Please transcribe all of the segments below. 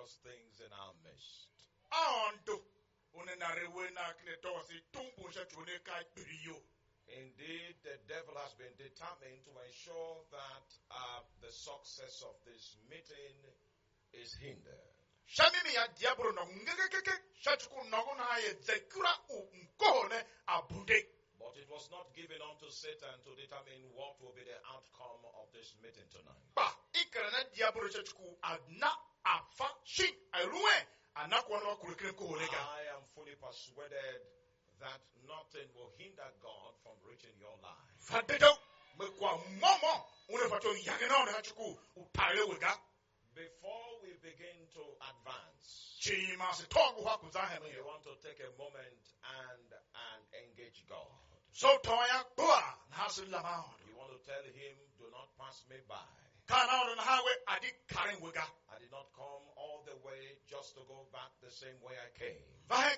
marvelous things in our midst. Indeed, the devil has been determined to ensure that the success of this meeting is hindered. But it was not given unto Satan to determine what will be the outcome of this meeting tonight. I am fully persuaded that nothing will hinder God from reaching your life. Before we begin to advance, you want to take a moment and engage God. You want to tell him, do not pass me by. I did not come all the way just to go back the same way I came. That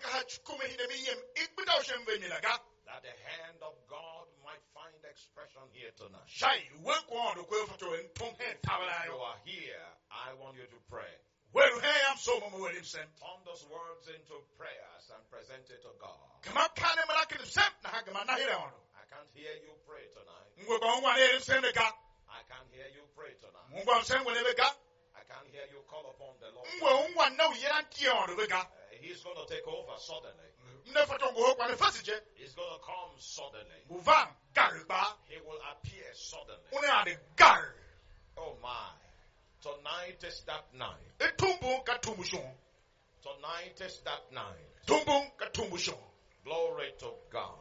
the hand of God might find expression here tonight. If you are here, I want you to pray. Turn those words into prayers and present it to God. I can't hear you pray tonight. I can't hear you pray tonight. I can't hear you call upon the Lord. He's going to take over suddenly. He's going to come suddenly. He will appear suddenly. Oh my. Tonight is that night. Tonight is that night. Glory to God.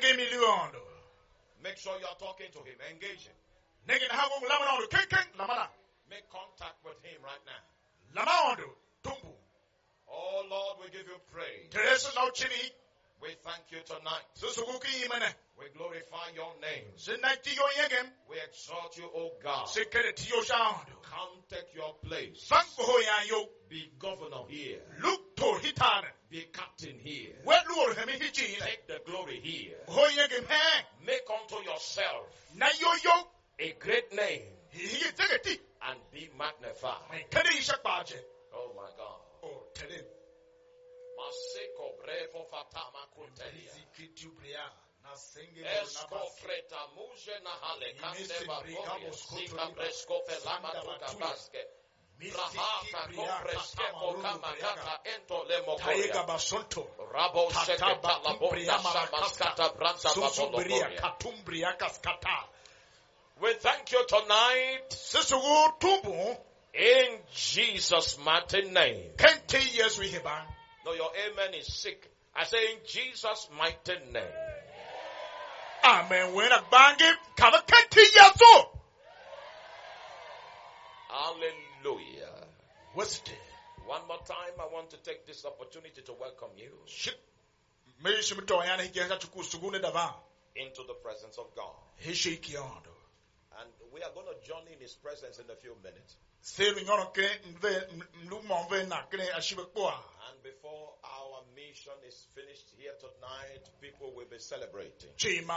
Make sure you are talking to him. Engage him. Make contact with him right now. Oh Lord, we give you praise. We thank you tonight. We glorify your name. We exalt you, O God. Come take your place. Be governor here. Be captain here. Take the glory here. Make unto yourself a great name and be magnified. Oh my God. Maseko brevo fatama kuntelia. Esko freta muje na hale kante bakoria. Sika bresko felama tuka baske. Rahaka kompreske pokama kata ento lemo koria. Rabo seketa labonda samaskata branta babolokoria. We thank you tonight. In Jesus' mighty name. No, your amen is sick. I say in Jesus' mighty name. Amen. Hallelujah. One more time, I want to take this opportunity to welcome you into the presence of God. And we are going to journey in his presence in a few minutes. And before our mission is finished here tonight, people will be celebrating.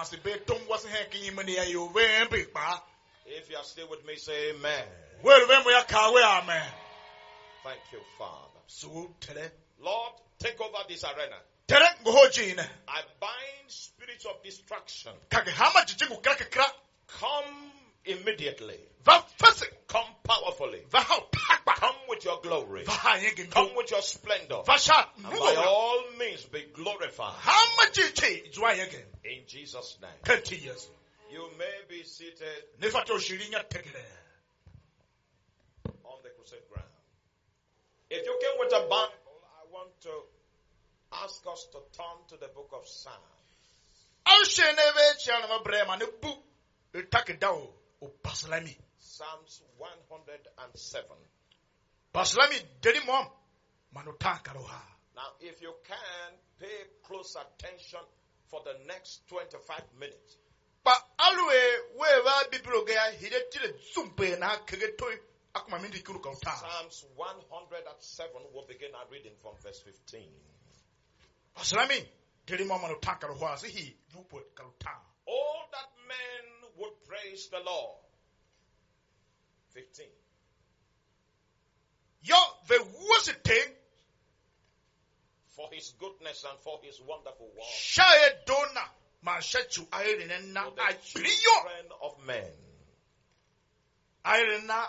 If you are still with me, say amen. Thank you, Father. Lord, take over this arena. I bind spirits of distraction. Come immediately. Come powerfully. Come with your glory. Come with your splendor. And by all means be glorified. In Jesus' name. You may be seated on the crusade ground. If you came with a Bible, I want to ask us to turn to the book of Psalms. Psalms 107. Now, if you can, pay close attention for the next 25 minutes. Psalms 107 will begin our reading from verse 15. Oh, that men would praise the Lord. 15. his goodness and for his wonderful work. Shaye dona mashachu ayirina For the abriyo children of men. ayirina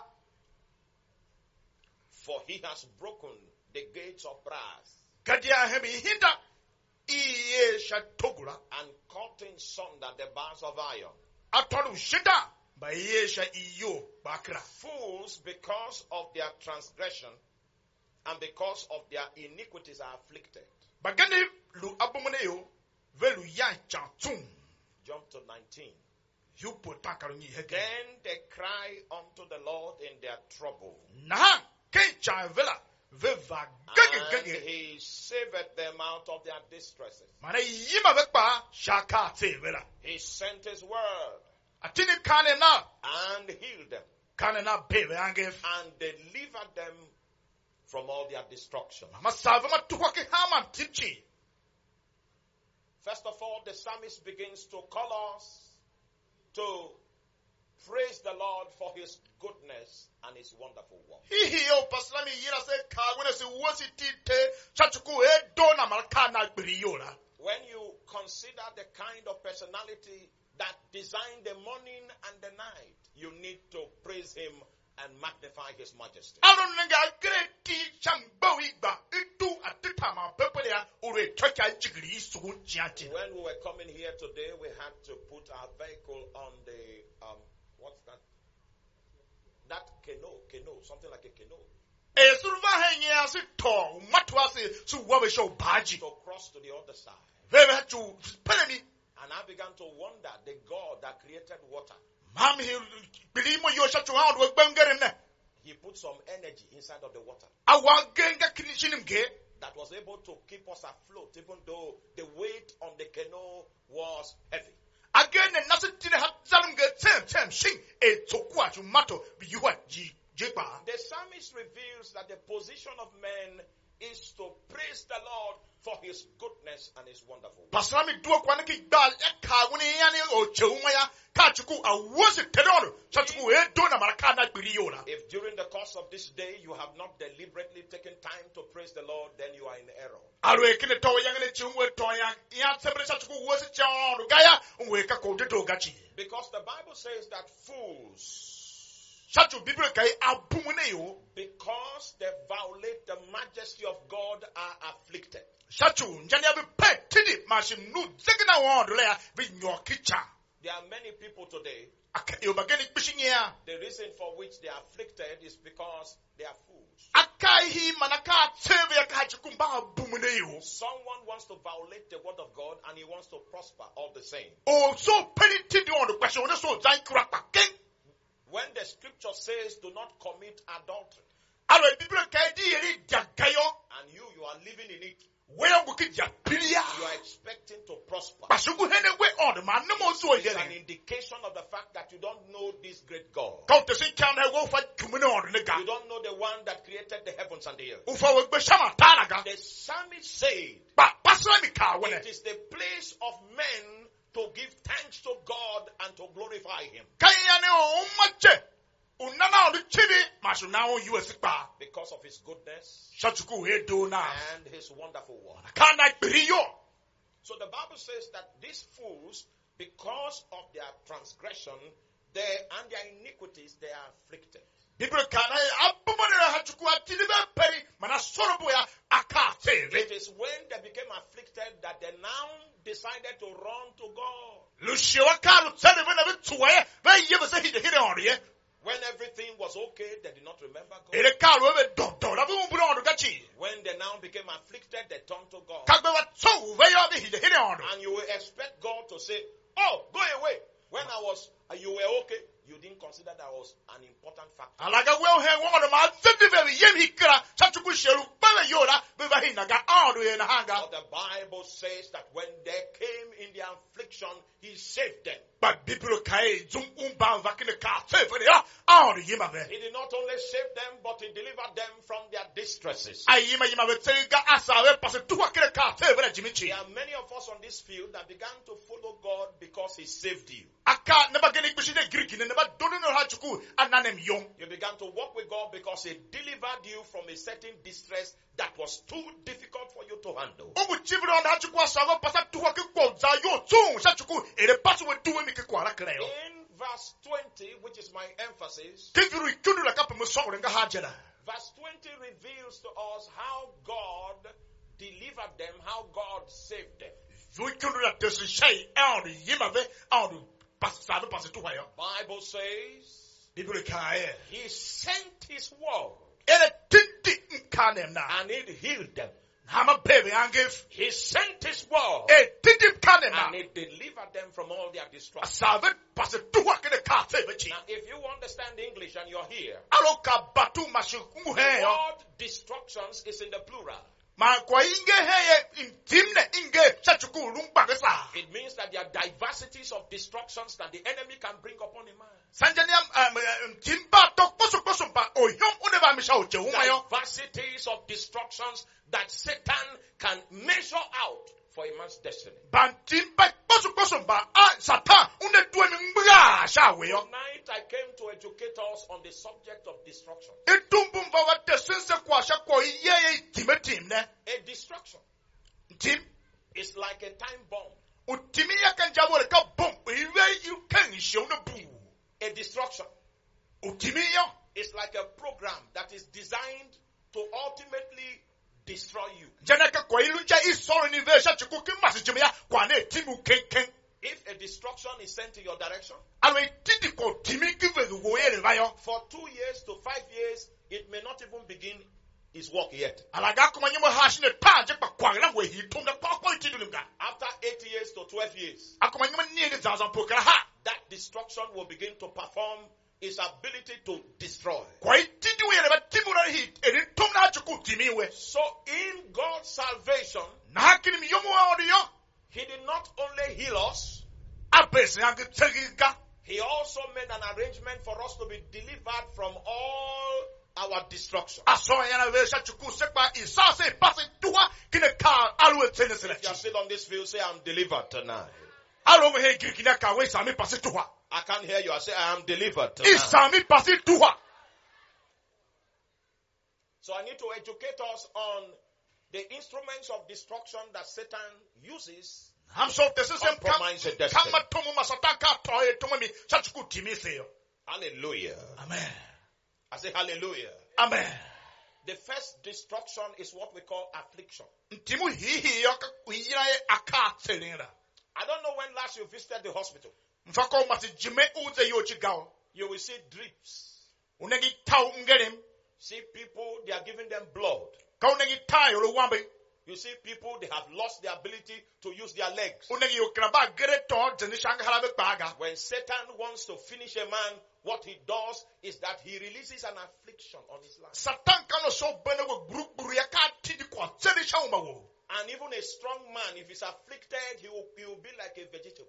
For he has broken the gates of brass gadia hemi hinda iye shatogura and cut in sunder the bars of iron. atolu shida ba iye sha iyo bakra. Fools, because of their transgression and because of their iniquities, are afflicted. Bagani lu abomuneyo velu ya chantung. Jump to 19. Yupo takarunyi heke. Then they cry unto the Lord in their trouble, Naha kencha vela veva and gege. he saveth them out of their distresses. Mana yima vekpa shaka te vela. He sent his word Atini kane na and healed them kane na bebe angef. and delivered them from all their destruction. Mama savama tukwake hama timchi. First of all, the psalmist begins to call us to praise the Lord for his goodness and his wonderful work. Hiyo paslami yira se kagwene se wosi tite chachuku e dona malkana briyola. When you consider the kind of personality that designed the morning and the night, you need to praise him and magnify his majesty. Aron nga greti chambo igba itu atita ma pepelea ure chocha jigri sugun chianti. When we were coming here today, we had to put our vehicle on the, what's that? That canoe, something like a canoe, E surva henya si to matwa si su wabe show baji. to cross to the other side. Veve chu pelemi And I began to wonder, the God that created water, mami bilimo yo shachu ha do gbangere ne. he put some energy inside of the water Awa genga kinishinim ge. that was able to keep us afloat, even though the weight on the canoe was heavy. Again and nothing to the hatzalim ge tem shing e tokwa chu mato biyuwa jipa. The psalmist reveals that the position of men is to praise the Lord for his goodness and his wonderful work. Paslami duwa kwa niki dal e kagwene yani o cheumaya kachuku awose tedono chachuku e dona marakana briyola. If during the course of this day you have not deliberately taken time to praise the Lord, then you are in error. Alwe kine to yangene chumwe to ya sembre chachuku wose chaono gaya unwe ka ko dedo gachi. Because the Bible says that fools, Chachu bible kai abumuneyo because they violate the majesty of God, are afflicted. chachu njani abi pe tidi mashim nu zegina wondo le vi nyokicha. There are many people today, Yo bageni bishinya. the reason for which they are afflicted is because they are fools. Akai hi manaka teve ya kachuku mba abumuneyo. Someone wants to violate the word of God and he wants to prosper all the same. O so penny tidi wondo kwasho wondo so zai kurapa king. When the scripture says do not commit adultery, Alwe bible kai di eri jagayo. and you are living in it, Where we get ya pilia. you are expecting to prosper. Pasuku hene we on man no mo so It's an yele. indication of the fact that you don't know this great God. Count the sin count I go for kumune on the You don't know the one that created the heavens and the earth. Ufa we be shama tanaga. The psalmist said, Ba pasla mi ka wele. it is the place of men to give thanks to God and to glorify him. Kaya ne o mache. Unana on the chini masu na o US pa. Because of his goodness Shachuku he do na. and his wonderful work. Kana brio. So the Bible says that these fools, because of their transgression and their iniquities, they are afflicted. People kana abumane hachuku atili be peri mana sorobo ya aka teve. It is when they became afflicted that they now decided to run to God. Lucio kalu tsele vena vitsuwe ve yebe se hide on ye. When everything was okay, they did not remember God. Ele kalu we do na bu mburo on gachi. When they now became afflicted, they turned to God. Kagbe wa tso ve yo be hide on. And you will expect God to say, oh, go away. When you were okay, you didn't consider that was an important factor. Alaga we he won ma zedi be yem hikra chachuku sheru bele yora be ba hina ga on ye na hanga. But the Bible says that when they came in their affliction, affliction, he saved them. But Bible kai zum umba vakine ka favor ya on yima be. He did not only save them, but he delivered them from their distresses. Ayima yima be tega asawe passe tuwa kile ka favor jimichi. There are many of us on this field that began to follow God because he saved you. Aka neba gene kushine Greek ne neba dono no hachuku ananem yong. You began to walk with God because he delivered you from a certain distress that was too difficult for you to handle. Obu chibro on hachuku asawe passe tuwa ke kwa za yo tung hachuku ere passe we tuwe mi ke kwa la kreo. In verse 20, which is my emphasis, Verse 20 reveals to us how God delivered them, how God saved them. Bible says he sent his word and it healed them. He sent his word and it delivered them from all their distress. Now, if you understand English and you're here, the word destructions is in the plural. It means that there are diversities of destructions that the enemy can bring upon a man. Diversities of destructions that Satan can measure out for a man's destiny. Tonight I came to educate us on the subject of destruction. A destruction is like a time bomb. A destruction is like a program that is designed to ultimately destroy you. If a destruction is sent in your direction, for 2 years to 5 years, it may not even begin its work yet. After 8 years to 12 years, that destruction will begin to perform its ability to destroy. So in God's salvation, he did not only heal us, he also made an arrangement for us to be delivered from all our destruction. If you are still on this field, say, I'm delivered tonight. I can't hear you. I say, I am delivered tonight. So I need to educate us on the instruments of destruction that Satan uses to compromise a destiny. Hallelujah. Amen. I say hallelujah. Amen. The first destruction is what we call affliction. I don't know when last you visited the hospital. You will see drips. See people, they are giving them blood. You see people, they have lost the ability to use their legs. When Satan wants to finish a man, what he does is that he releases an affliction on his life. And even a strong man, if he's afflicted, he will be like a vegetable.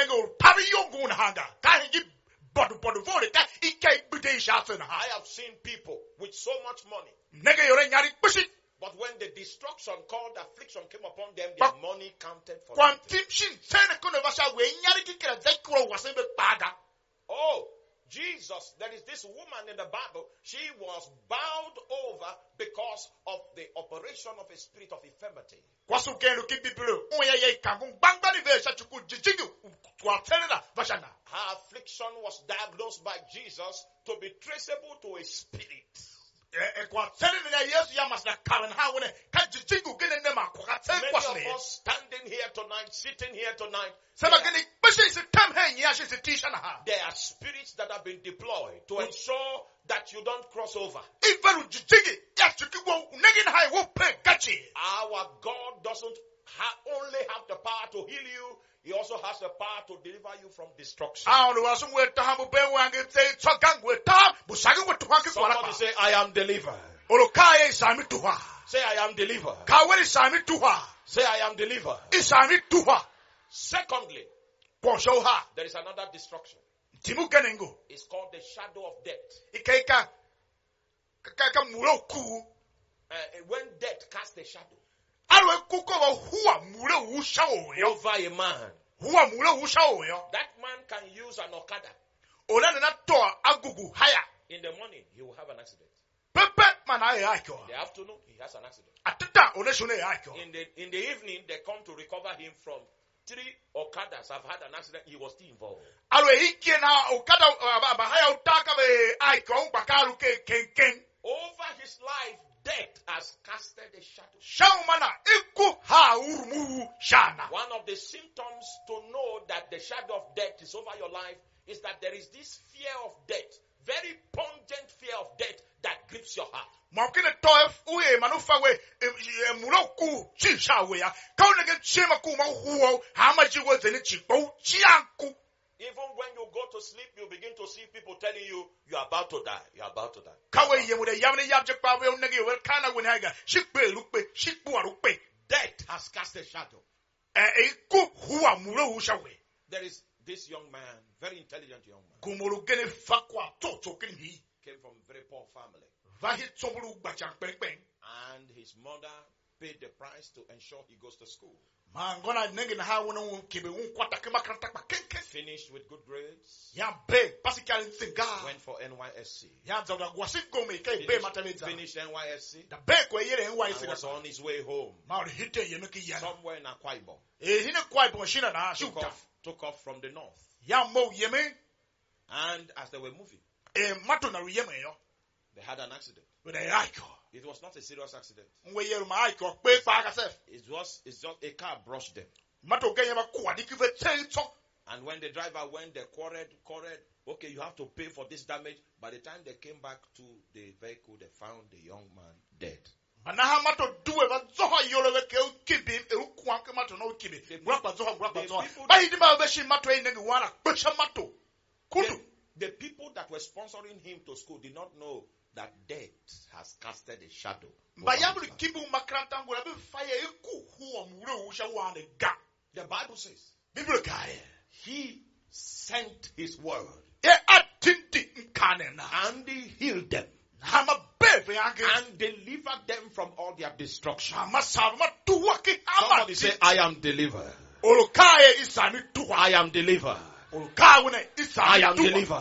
I have seen people with so much money, but when the destruction called affliction came upon them, their money counted for them. Oh, Jesus, there is this woman in the Bible, she was bowed over because of the operation of a spirit of infirmity. Her affliction was diagnosed by Jesus to be traceable to a spirit. Many of us standing here tonight, sitting here tonight, there are spirits that have been deployed to ensure that you don't cross over. Our God doesn't only have the power to heal you, he also has the power to deliver you from destruction. Somebody say, I am delivered. Say, I am delivered. Say, I am delivered. Secondly, There is another destruction. Timu Ganengo. It's called the shadow of death. Ikaika Muroku. When death casts a shadow Alwe kuko huwa mure ushawo yo. over a man, Huwa mure ushawo yo. that man can use an okada. Ona na to agugu haya. In the morning, he will have an accident. Pepe mana yako. In the afternoon, he has an accident. Atata oneshone yako. In the evening, they come to recover him from 3 okadas. Have had an accident. He was still involved. Alwe hiki na ukada haya utaka be aiko bakaru ke ken. Over his life, death has casted a shadow. Shaumana iku ha urmu shana. One of the symptoms to know that the shadow of death is over your life is that there is this fear of death, very pungent fear of death that grips your heart. Mokine toef uye manufa we muroku chisha we ya. Kauna ke chema ku ma huo hama jiwe zeni chipo chianku. Even when you go to sleep, you begin to see people telling you, you are about to die. You are about to die. Kawe ye mude yamne yabje pa we unegi we kana we haiga. Shikpe lukpe, shikpu arukpe. Death has cast a shadow. Iku huwa muro ushawe. There is this young man, very intelligent young man, Kumuru gene fakwa toto kini. came from a very poor family. Vahi tsomuru bachang peng. And his mother paid the price to ensure he goes to school. Mangona negi na ha wono kibe unkwata kema kanta kwa kenke. Finished with good grades. Ya be pasikali nsinga. Went for NYSC. Ya zawda gwasiko me kai be matameza. Finished NYSC. Da be kwa yere NYSC And was na. on his way home. Mauri hite yenuki yana. Somewhere in Akwa Ibom. Hine kwa ibo shina na shuta. Took off from the north. Ya mo yeme. And as they were moving, Mato na yeme yo. they had an accident. With a aiko. It was not a serious accident. Nwe yeru ma aiko. Pe pa akasef. It's just a car brushed them. Mato genye ma kuwa dikive tenso. And when the driver went, they quarreled. Okay, you have to pay for this damage. By the time they came back to the vehicle, they found the young man dead. Manaha mato duwe ba zoho yolo we ke ukibi ukuwa ke mato no ukibi. Grapa zoho. Ba hidi ma beshi mato e negi wana. Besha mato. Kudu. The people that were sponsoring him to school did not know that death has casted a shadow. Bayabri kibu makranta ngura be fire iku huwa mure usha wane ga. The Bible says, Bible kaye. he sent his word E atinti nkanena. and he healed them Hama bebe yange. and delivered them from all their destruction. Hama savma tuwa ki hama. Somebody say, I am delivered. Olukaye isami tuwa. I am delivered. Olukawune I isami am tuwa. delivered.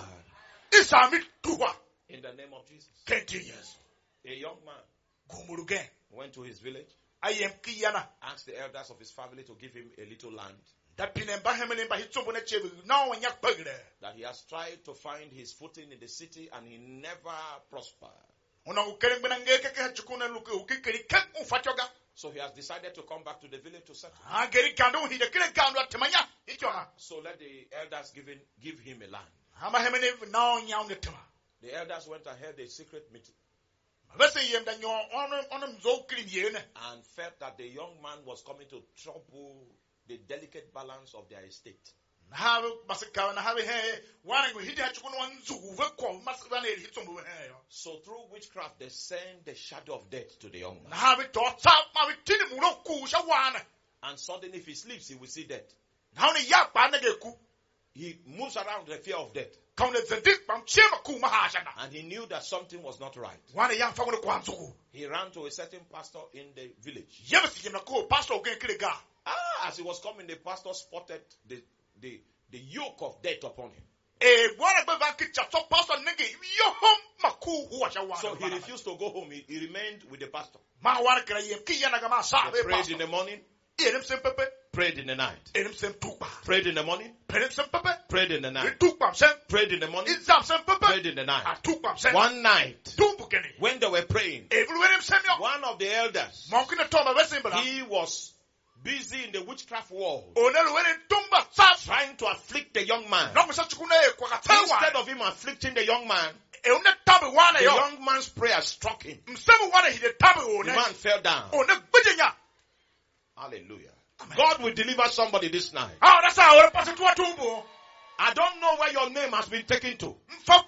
Isami tuwa. In the name of Jesus. 20 years. A young man Gumurugen. went to his village, Ayem kiyana. asked the elders of his family to give him a little land That pinemba hemene ba hitsombo ne chebe. Now when yak bagre. that he has tried to find his footing in the city and he never prospered. Ona ukere ngena ngeke ke hachukuna luke ukikeri kan ufachoga. So he has decided to come back to the village to settle. Ageri kando hide kile kando atemanya. Ichona. So let the elders give him a land. Hama hemene now nyaunge tema. The elders went and held a secret meeting Vese yem da nyo ono mzokiri yene. and felt that the young man was coming to trouble the delicate balance of their estate. Na have basika na have he wana ngo hide hachukuna wanzu veko masivane hitsombo he yo. So through witchcraft they send the shadow of death to the young man. Na have to tap ma bitini muno ku sha wana. And suddenly if he sleeps he will see death. Na oni ya pa na geku. He moves around the fear of death. Kaune zendik pam chema ku mahashana. And he knew that something was not right. Wana ya fa ngono kwa nzuku. He ran to a certain pastor in the village. Yemsi yemna ko pastor ogen kile ga. As he was coming, the pastor spotted the yoke of death upon him. Wana be banki chato pastor nege yo hom maku huwa sha wana. So he refused to go home. He remained with the pastor. Ma wana kira yem kiyana ga ma sa They be prayed pastor. in the morning, Enem sem pepe. prayed in the night. Enem sem tukpa. Prayed in the morning, Enem sem pepe. prayed in the night. Tukpa sem. Prayed in the morning, Izam sem pepe. prayed in the night. Tukpa sem. One night, Tumbu keni. when they were praying, Everywhere em sem yo. one of the elders, Monkina toma vese mbala. he was busy in the witchcraft world, Onelu wene tumba saf. trying to afflict the young man. Nongo sa chukuna e kwa katewa. Instead of him afflicting the young man, Une tabi wana the yo. young man's prayer struck him. Msemu wana hide tabi The one. man fell down. One bidenya. Hallelujah. Amen. God will deliver somebody this night. Ah, that's how we pass it to a tumbo. I don't know where your name has been taken to.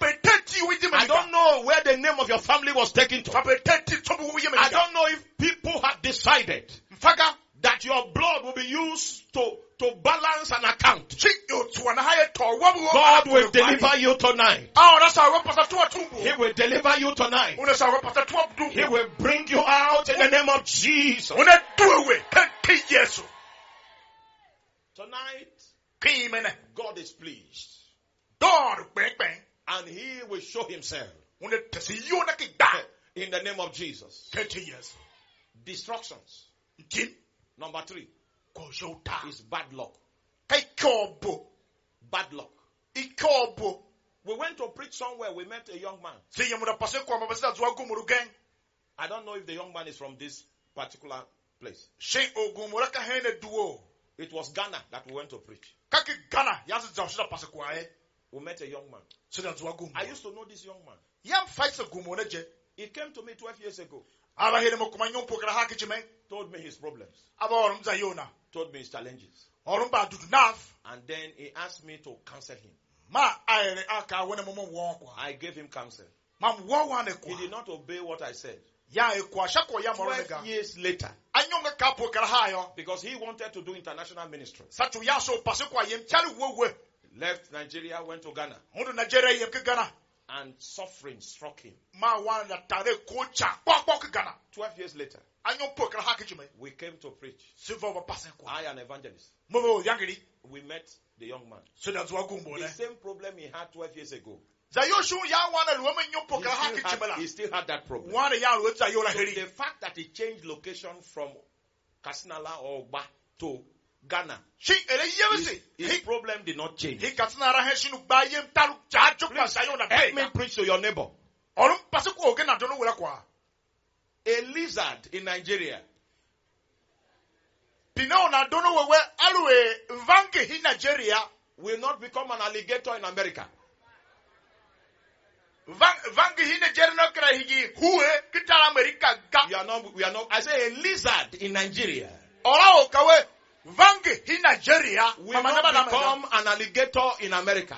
I I don't know where the name of your family was taken to. I don't know if people have decided that your blood will be used to to balance an account. God will deliver you tonight. He will deliver you tonight. He will bring you out in the name of Jesus. Tonight, God is pleased. And He will show Himself in the name of Jesus. Destructions. Number 3 is bad luck. Bad luck. We went to preach somewhere. We met a young man. I don't know if the young man is from this particular place. It was Ghana that we went to preach. We met a young man. I used to know this young man. He came to me 12 years ago. Told me his problems. Told me his challenges. And then he asked me to counsel him. I gave him counsel. He did not obey what I said. 12 years later, because he wanted to do international ministry, left Nigeria, went to Ghana, and suffering struck him. 12 years later, we came to preach. I, an evangelist, we met the young man. The same problem he had 12 years ago. He still had that problem. So the fact that he changed location from Kasinala or Ba to Ghana, his problem did not change. Please, help me preach to your neighbor. A lizard in Nigeria will not become an alligator in America. We are not. I say a lizard in Nigeria will not become an alligator in America.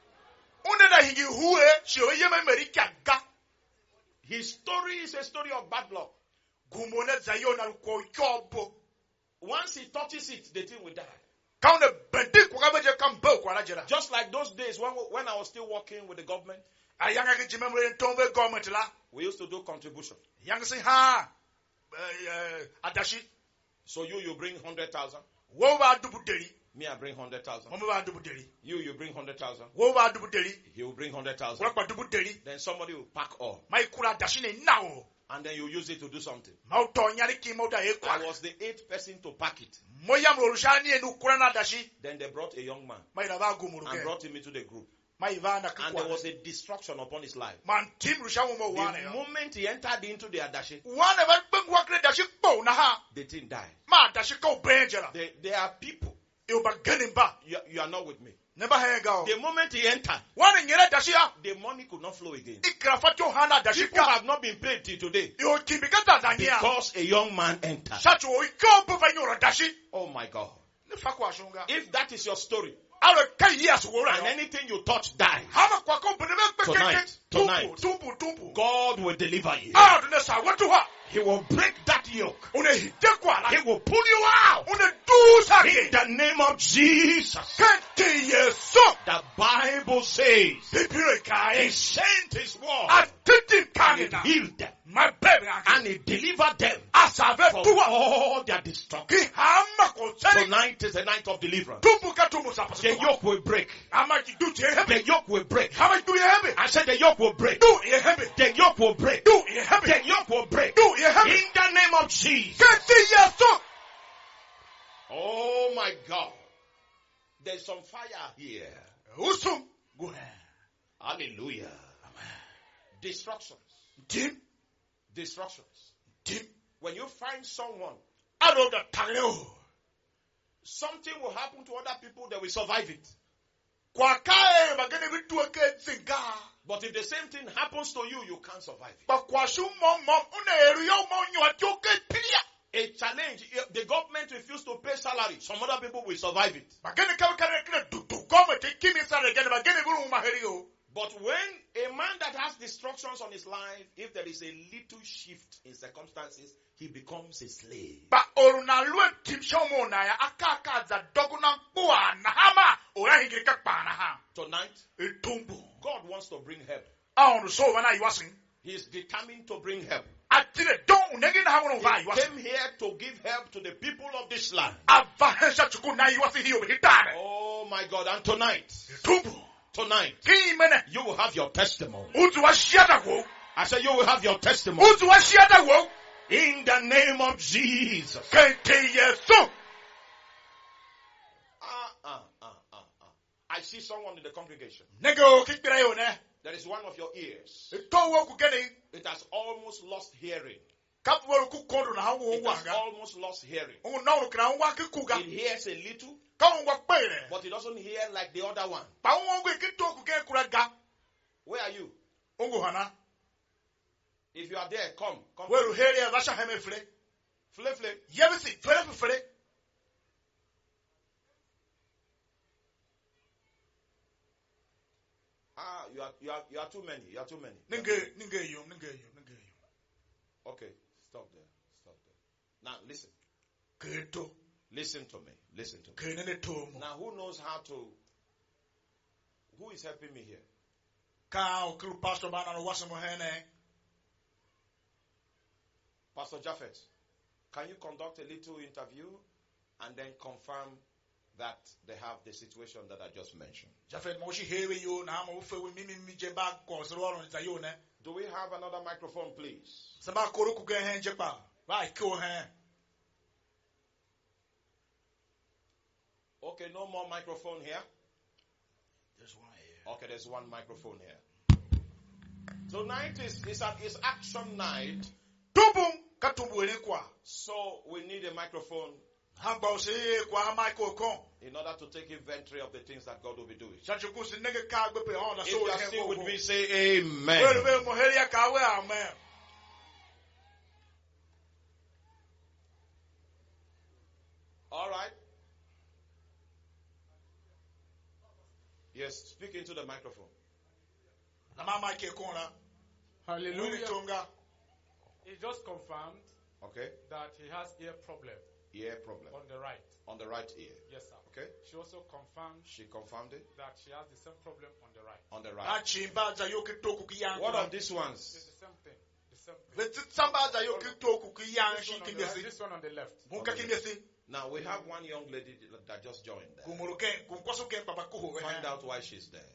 His story is a story of bad luck. Once he touches it, the thing will die. Just like those days when I was still working with the government, we used to do contribution. So you bring 100,000. Me, I bring 100,000. You bring 100,000. He will bring 100,000. Then somebody will pack all. And then you use it to do something. I was the 8th person to pack it. Then they brought a young man and brought him into the group. And there was a destruction upon his life. The moment he entered into the adashi, the thing died. There are people. You are not with me. The moment he entered, the money could not flow again. People have not been paid till today because a young man entered. Oh my God. If that is your story, and anything you touch dies, tonight, God will deliver you. He will break that yoke. He will pull you out. In the name of Jesus. The Bible says He sent His word and He healed them. And He delivered them from all their destruction. Tonight is the night of deliverance. The yoke will break. The yoke will break. I said the yoke will break. The yoke will break. The yoke will break. In the name of Jesus. Oh my God. There's some fire here. Hallelujah. Destructions. Destructions. When you find someone, something will happen to other people, they will survive it. But if the same thing happens to you, you can't survive it. A challenge, if the government refused to pay salary, some other people will survive it. But when a man that has destructions on his life, if there is a little shift in circumstances, he becomes a slave. Tonight, God wants to bring help. He is determined to bring help. He came here to give help to the people of this land. Oh my God, and tonight, you will have your testimony. I said you will have your testimony. In the name of Jesus. I see someone in the congregation. There is one of your ears. It has almost lost hearing. It has almost lost hearing. It hears a little, but it doesn't hear like the other one. Where are you? If you are there, come. You are too many. You are too many. Okay, stop there. Now listen. Listen to me. Now who knows how to? Who is helping me here? Pastor Japheth, can you conduct a little interview and then confirm that they have the situation that I just mentioned? Do we have another microphone, please? Okay, no more microphone here. There's one here. Okay, there's one microphone here. Tonight is action night. So we need a microphone in order to take inventory of the things that God will be doing. If you are still with me, say amen. All right. Yes, speak into the microphone. Hallelujah. He just confirmed that he has ear problem. Ear problem. On the right. On the right ear. Yes, sir. Okay. She also confirmed. She confirmed it. That she has the same problem on the right. On the right. What of these ones? It's the same thing. This one on the left. Now we have one young lady that just joined there. Find out why she's there.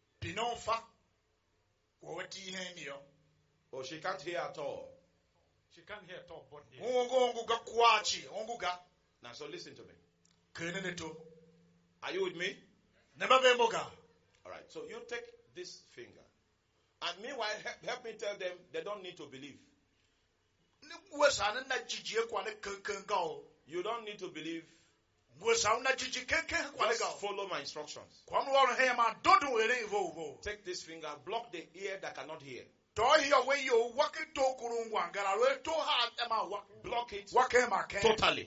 Oh, she can't hear at all. She can't hear at all, but now, so listen to me. Are you with me? All right. So you take this finger, and meanwhile, help me tell them they don't need to believe. You don't need to believe. Just follow my instructions. Take this finger, block the ear that cannot hear. Block it totally.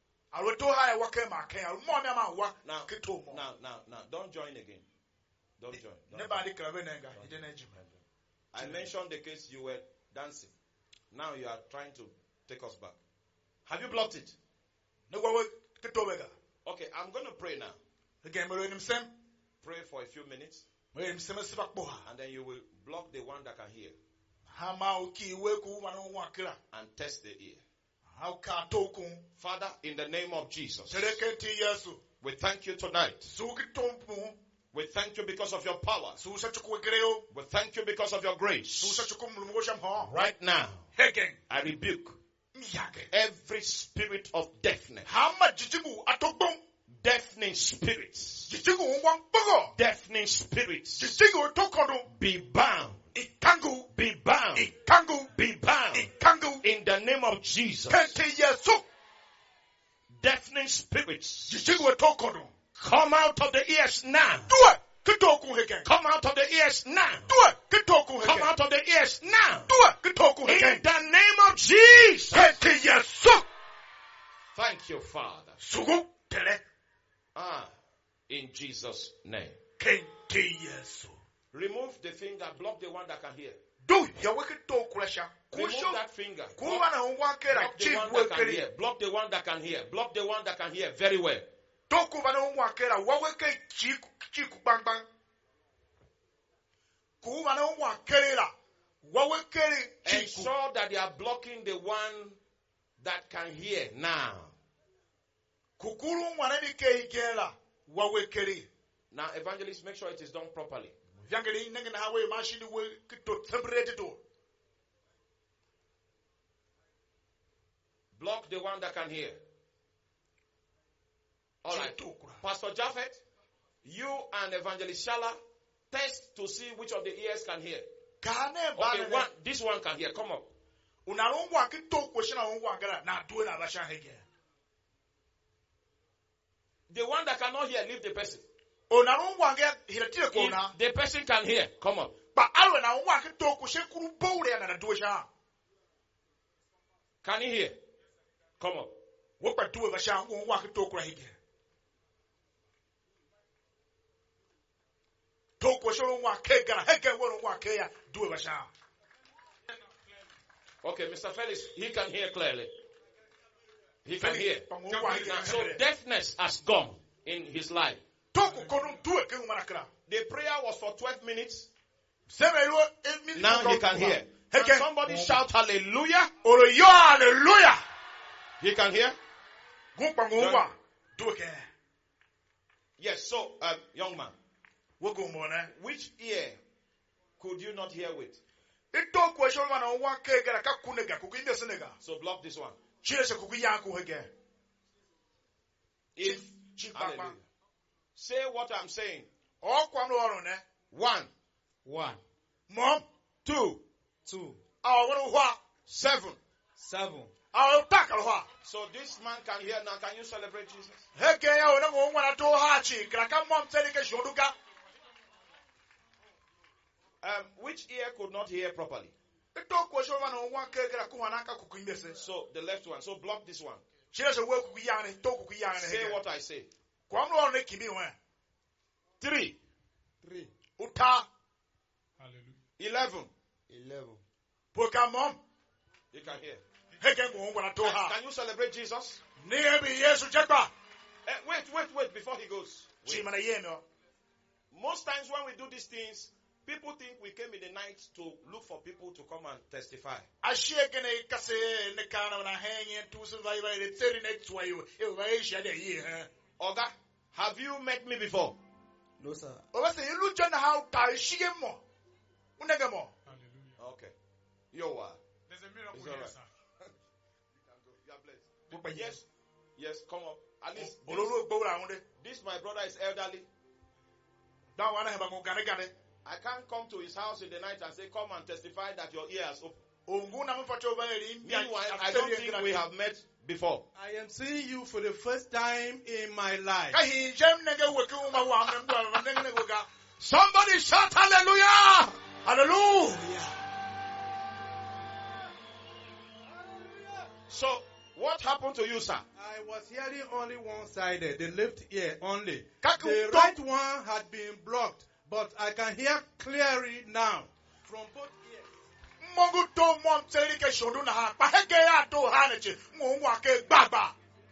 Now, don't join again. Don't join. I mentioned the case you were dancing. Now you are trying to take us back. Have you blocked it? Okay, I'm going to pray now. Pray for a few minutes. And then you will block the one that can hear. And test the ear. Father, in the name of Jesus, we thank you tonight. We thank you because of your power. We thank you because of your grace. Right now, I rebuke every spirit of deafness. Deafening spirits. Deafening spirits. Be bound. Be bound. Be bound. In the name of Jesus. Deafening spirits. Come out of the ears now. Come out of the ears now. Come out of the ears now. In the name of Jesus. Thank you, Father. In Jesus' name. Remove the finger, block the one that can hear. Do ya weke to kurasha. Remove Kusho. that finger. Kuwa na unwakera. Block the one that can hear. Block the one that can hear. Block the one that can hear very well. Toku bana unwakera. Waweke chiku bang bang. Kuwa na unwakera. Waweke chiku. Ensure that they are blocking the one that can hear now. Kukuru mwanani ke igera. Wawekeri. Now, evangelists, make sure it is done properly. Yangeli nengena hawe mashini we kito separate to. Block the one that can hear. All right. Pastor Japheth, you and Evangelist Shala test to see which of the ears can hear. Okay, this one can hear. Come up. Unarungwa kito question unangwa ngara na duwe na basha hege. The one that cannot hear, leave the person. Unarungwa ngara hiratire If kona. the person can hear, come up. Ba alwe na unwa kito question kuru bowle na duwe sha. Can he hear? Come up. Wopa duwe basha unwa kito kura hege. To question unwa ke gara hege wono unwa ke ya duwe basha. Okay, Mr. Felix, he can hear clearly. He can hear. Now, so deafness has gone in his life. The prayer was for 12 minutes. Now Now he can hear. Can somebody shout hallelujah? Hallelujah. He can hear? Yes, so, young man, which ear could you not hear with? So block this one. If, hallelujah. Say what I'm saying. 1, Mom, 2, 7. So this man can hear now. Can you celebrate Jesus? Which ear could not hear properly? So the left one. So block this one. Say what I say. 3. 11. You can hear. Can you celebrate Jesus? Wait, before he goes. Wait. Most times when we do these things, people think we came in the night to look for people to come and testify. Oga, have you met me before? No, sir. Okay. You are. There's a miracle It's here, all right. sir. You are blessed. Yes, come up. At least this my brother is elderly. I can't come to his house in the night and say, come and testify that your ear is open. Meanwhile, I don't think we have met before. I am seeing you for the first time in my life. Somebody shout hallelujah! Hallelujah. So, what happened to you, sir? I was hearing only one-sided, the left ear only. Kaku The top. right one had been blocked, but I can hear clearly now from both ears. Mongu to mom tell ke shodu na ha. Pa hege ya to ha ne che. Mo nwa ke gbagba.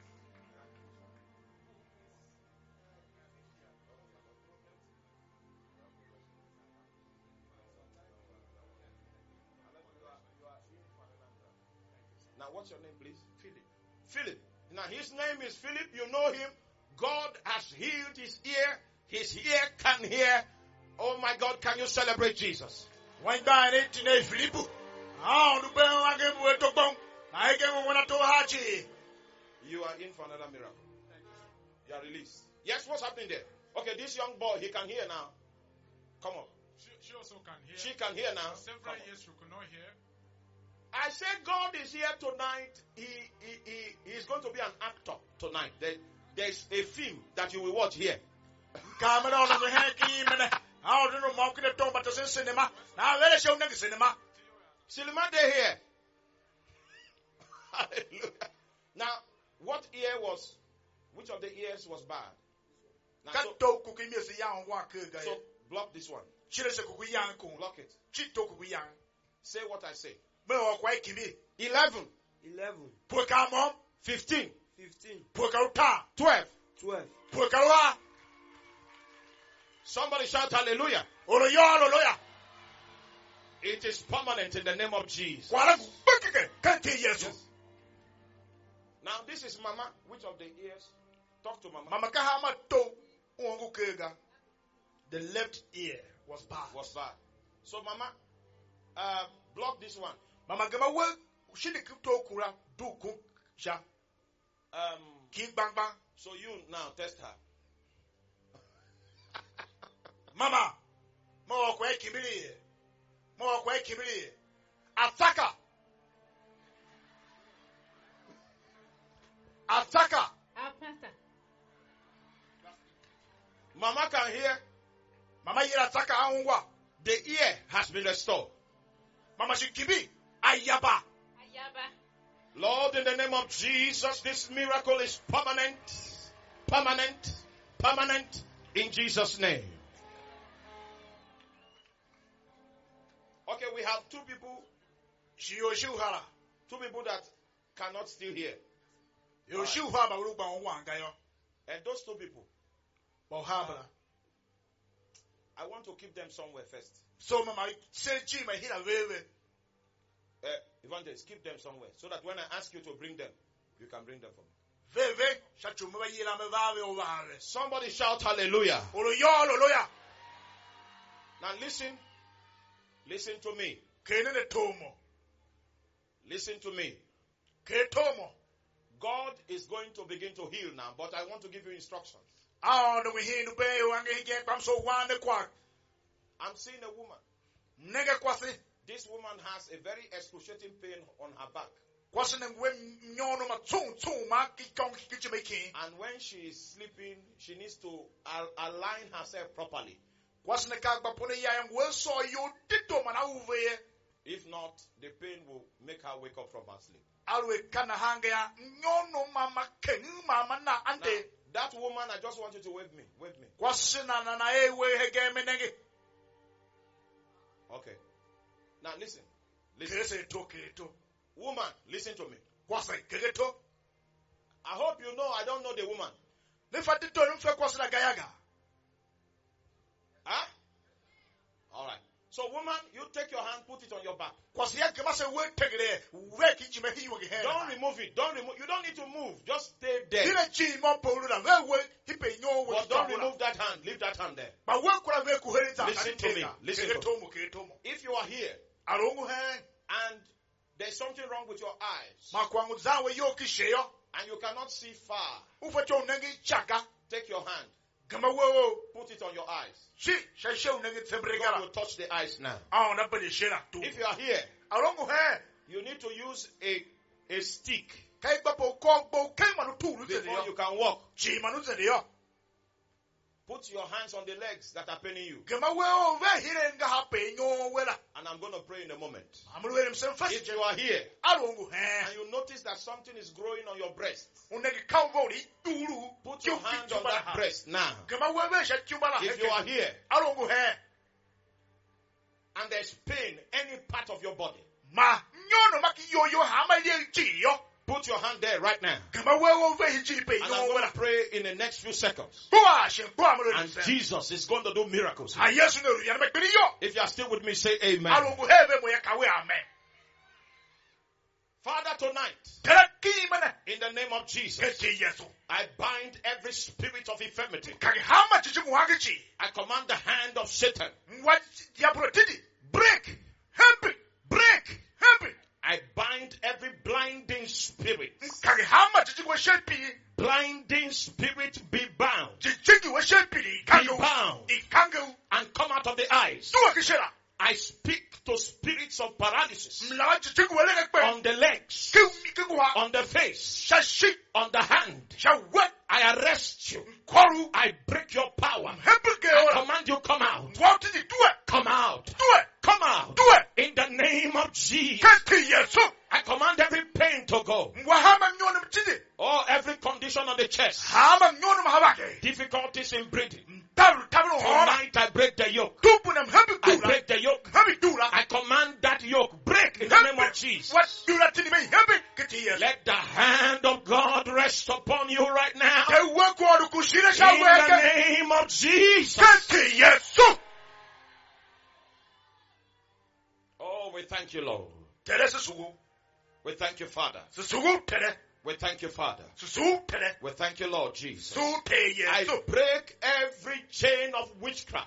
Now, what's your name, please? Philip. Philip. Now, his name is Philip. You know him. God has healed his ear. His ear can hear. Oh, my God, can you celebrate Jesus? Wan ba ne tine Filipu. Ah, onu be wa ke bu to gbon. Na hege mo wana to ha chi. You are in for another miracle. You are released. Yes, what's happening there? Okay, this young boy, he can hear now. Come on. She also can hear. She can hear now. For several years she could not hear. I said God is here tonight. He is going to be an actor tonight. There's a film that you will watch here. Kamera ono so he ki mene. Ah, onu no mo kire to but se cinema. Na wele show na cinema. Cinema day here. Hallelujah. Now, what ear was, which of the ears was bad? Now, Ka to ku ki mi se ya on wa ke ga. so block this one. Block it. Say what I say. 11. 15. 12. 12. Somebody shout hallelujah. Hallelujah. It is permanent in the name of Jesus. Yes. Now this is Mama. Which of the ears? Talk to Mama. Mama kahama to uongo kega. The left ear was bad. So Mama, block this one. Mama gama we shini to kura do ku sha. King bang bang. So you now test her. Mama, mo kwa kibiri. Attacker. Mama can hear. Mama hear attacker anwa. The ear has been restored. Mama shikibi ayaba. Lord, in the name of Jesus, this miracle is permanent in Jesus' name. Okay, we have two people that cannot still hear. And those two people, I want to keep them somewhere first. So mama say Jima hit a Evangelist, keep them somewhere so that when I ask you to bring them, you can bring them for me. Somebody shout hallelujah. Now listen to me. Listen to me. God is going to begin to heal now, but I want to give you instructions. I'm seeing a woman. This woman has a very excruciating pain on her back. And when she is sleeping, she needs to align herself properly. If not, the pain will make her wake up from her sleep. Now, that woman, I just want you to wave me. Okay. Now listen. Woman, listen to me. I hope you know I don't know the woman. Huh? All right. So woman, you take your hand, put it on your back. Don't remove it. You don't need to move. Just stay there. But don't remove that hand. Leave that hand there. Listen to me. If you are here and there's something wrong with your eyes and you cannot see far, take your hand. Put it on your eyes. God will touch the eyes now. If you are here, you need to use a stick before you can walk. Put your hands on the legs that are paining you. And I'm going to pray in a moment. If you are here and you notice that something is growing on your breast, put your hand on that breast now. If you are here and there's pain any part of your body, put your hand there right now. And I'm going to pray in the next few seconds. And Jesus is going to do miracles. If you are still with me, say amen. Father, tonight, in the name of Jesus, I bind every spirit of infirmity. I command the hand of Satan. Break. I bind every blinding spirit. Blinding spirit, be bound. Be bound. And come out of the eyes. I speak to spirits of paralysis on the legs, on the face, on the hand. I arrest you. I break your power. I command you, come out. Come out. Come out. In the name of Jesus. I command every pain to go. Oh, every condition on the chest. Difficulties in breathing. Tonight I break the yoke. that yoke break in the name of Jesus. What do that in me? Heavy. Let the hand of God rest upon you right now. In In the name of Jesus. Oh, we thank you, Lord. We thank you, Father. We thank you, Father. We thank you, Lord Jesus. I break every chain of witchcraft.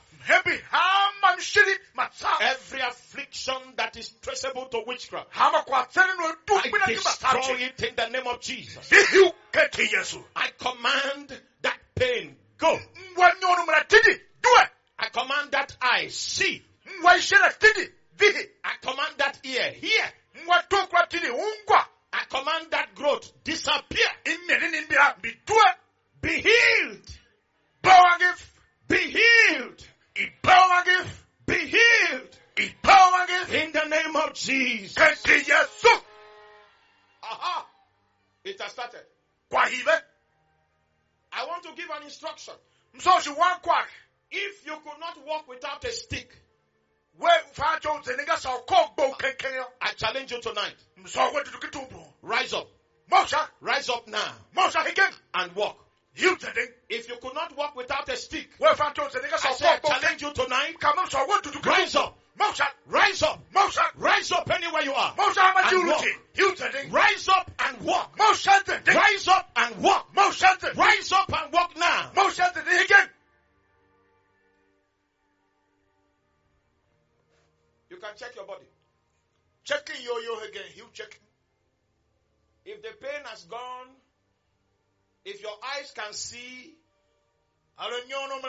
Every affliction that is traceable to witchcraft. I destroy it in the name of Jesus. I command that pain go. I command that eye see. I command that ear hear. I command that growth disappear. Be healed. Be healed. Be healed. In the name of Jesus. Aha. It has started. I want to give an instruction. If you could not walk without a stick, I challenge you tonight. Rise up. Rise up now. And walk. If you could not walk without a stick, I challenge you tonight. Rise up. Rise up. Rise up anywhere you are. And walk. Rise up and walk. Rise up and walk. Rise up and walk now. You can check your body. Checking yo again. You checking. If the pain has gone, if your eyes can see, and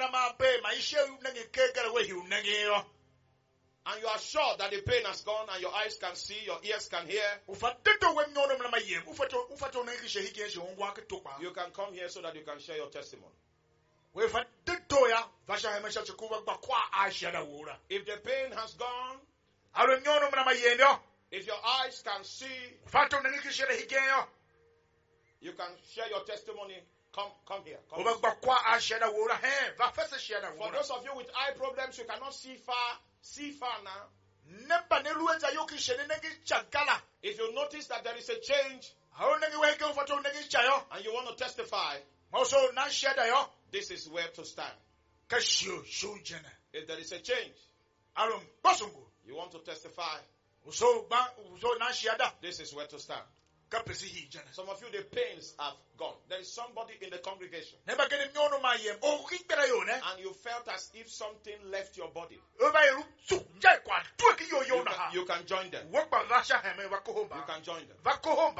you are sure that the pain has gone and your eyes can see, your ears can hear, you can come here so that you can share your testimony. If the pain has gone, if your eyes can see, you can share your testimony. Come here. Come. For those of you with eye problems, you cannot see far now. If you notice that there is a change and you want to testify, this is where to stand. If there is a change, you want to testify, this is where to stand. Some of you, the pains have gone. There is somebody in the congregation, and you felt as if something left your body. You can join them. You can join them.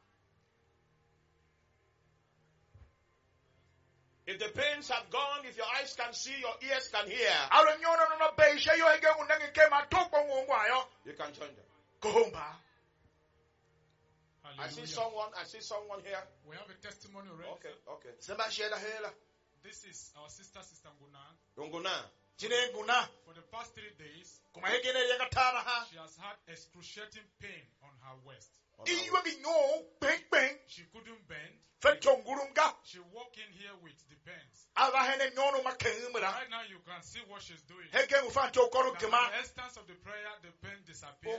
If the pains have gone, if your eyes can see, your ears can hear, you can join them. I see someone here. We have a testimony already. Okay. This is our sister Nguna. For the past 3 days, she has had excruciating pain on her waist. She couldn't bend. She walked in here with the pains. Right now you can see what she's doing. At the instance of the prayer, the pain disappeared.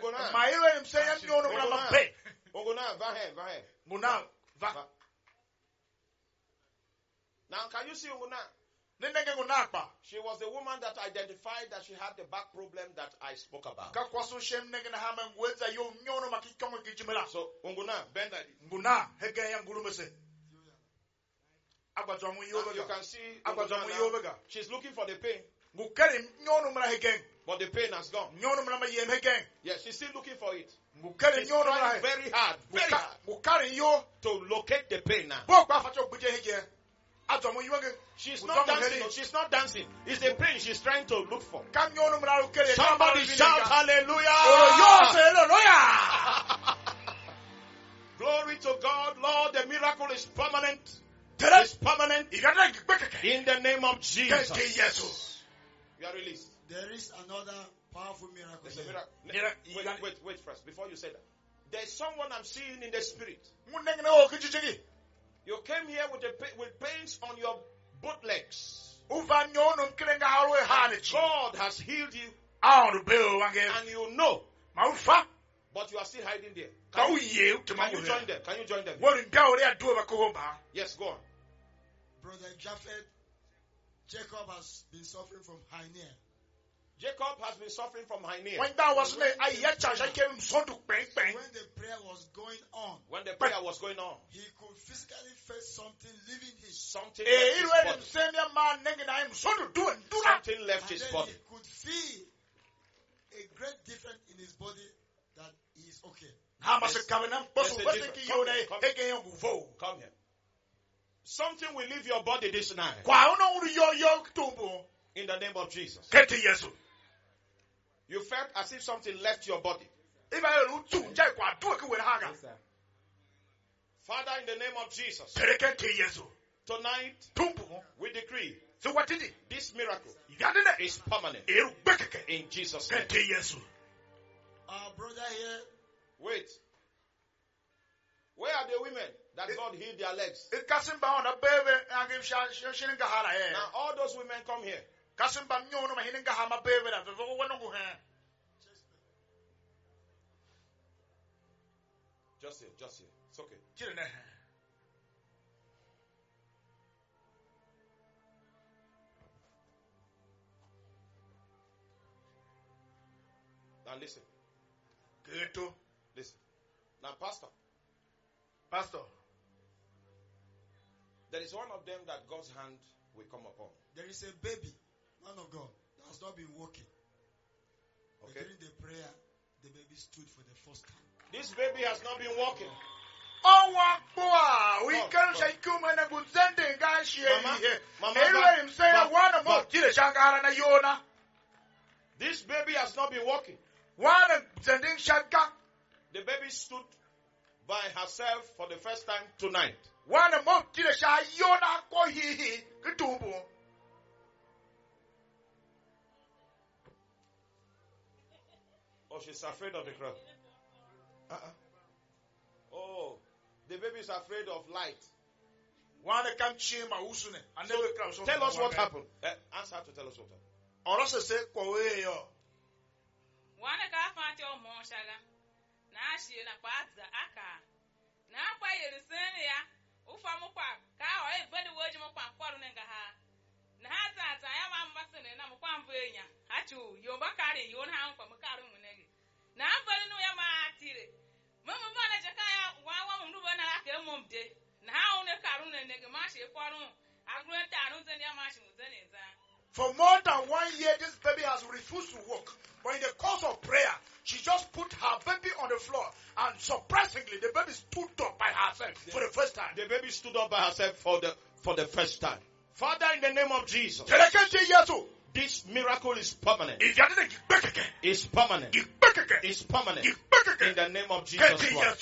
Now can you see Nguna? She was the woman that identified that she had the back problem that I spoke about. So, Nguna, bend that. You can see Nguna, she's looking for the pain, but the pain has gone. Yes, she's still looking for it. She's trying very hard to locate the pain now. She's not dancing. It's the pain she's trying to look for. Somebody shout hallelujah. Glory to God. Lord, the miracle is permanent. It's permanent. In the name of Jesus. You are released. There is another powerful miracle. There's a miracle. Wait first. Before you say that. There's someone I'm seeing in the spirit. You came here with pains on your both legs. And God has healed you. And you know But you are still hiding there. Can Can you join them? Can you join them? Yes, go on. Brother Japheth, Jacob has been suffering from hernia. Jacob has been suffering from hernia. When the prayer was going on, he could physically face something leaving his something left his body. Something left his body. He could feel a great difference in his body that he is okay. Come here. Something will leave your body this night. In the name of Jesus. You felt as if something left your body. Father, in the name of Jesus, tonight we decree this miracle is permanent. In Jesus' name. Our brother here. Wait. Where are the women that God healed their legs? Now all those women come here. Just here. It's okay. Now listen. Listen. Now, Pastor. There is one of them that God's hand will come upon. There is a baby, man of God, that has not been walking. Okay. During the prayer, the baby stood for the first time. This baby has not been walking. This baby has not been walking. The baby stood by herself for the first time tonight. Oh, she's afraid of the crowd. Oh, the baby is afraid of light. So, tell us what happened. Ask her to tell us what happened. For more than 1 year, this baby has refused to walk. But in the course of prayer, she just put her baby on the floor. And surprisingly, the baby stood up by herself for the first time. The baby stood up by herself for the first time. Father, in the name of Jesus, this miracle is permanent. It's permanent. It's permanent. In the name of Jesus Christ.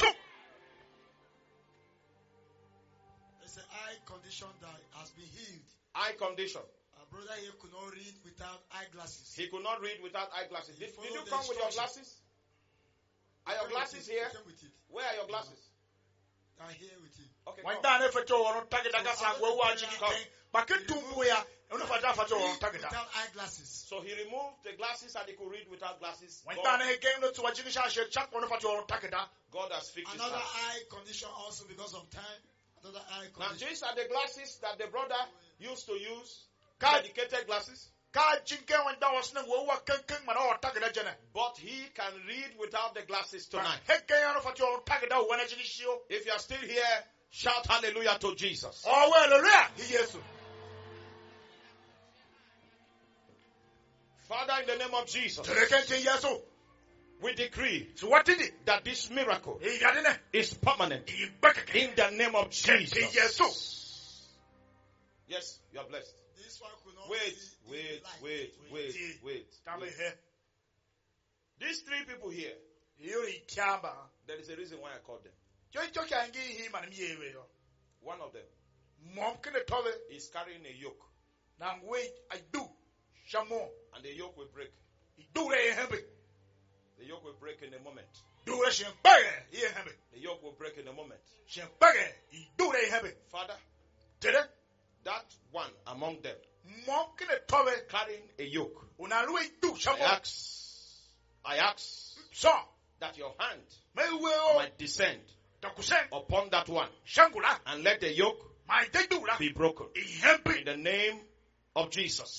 There's an eye condition that has been healed. Eye condition. Our brother here could not read without eyeglasses. He could not read without eyeglasses. Did you come with your glasses? Are your glasses here? Where are your glasses? I'm here with you. Okay, without eyeglasses. So he removed the glasses and he could read without glasses. God has fixed his another eyes. eye condition also because of time. Another eye condition. Now these are the glasses that the brother used to use. Dedicated glasses. But he can read without the glasses tonight. If you are still here, shout hallelujah to Jesus. Father, in the name of Jesus, we decree that this miracle is permanent. In the name of Jesus. Yes, you are blessed. This one could not Wait. These three people here, there is a reason why I called them. One of them is carrying a yoke. And the yoke will break. The yoke will break in a moment. The yoke will break in a moment. Father, that one among them carrying a yoke, I ask So that your hand might descend upon that one and let the yoke be broken. In the name of Jesus.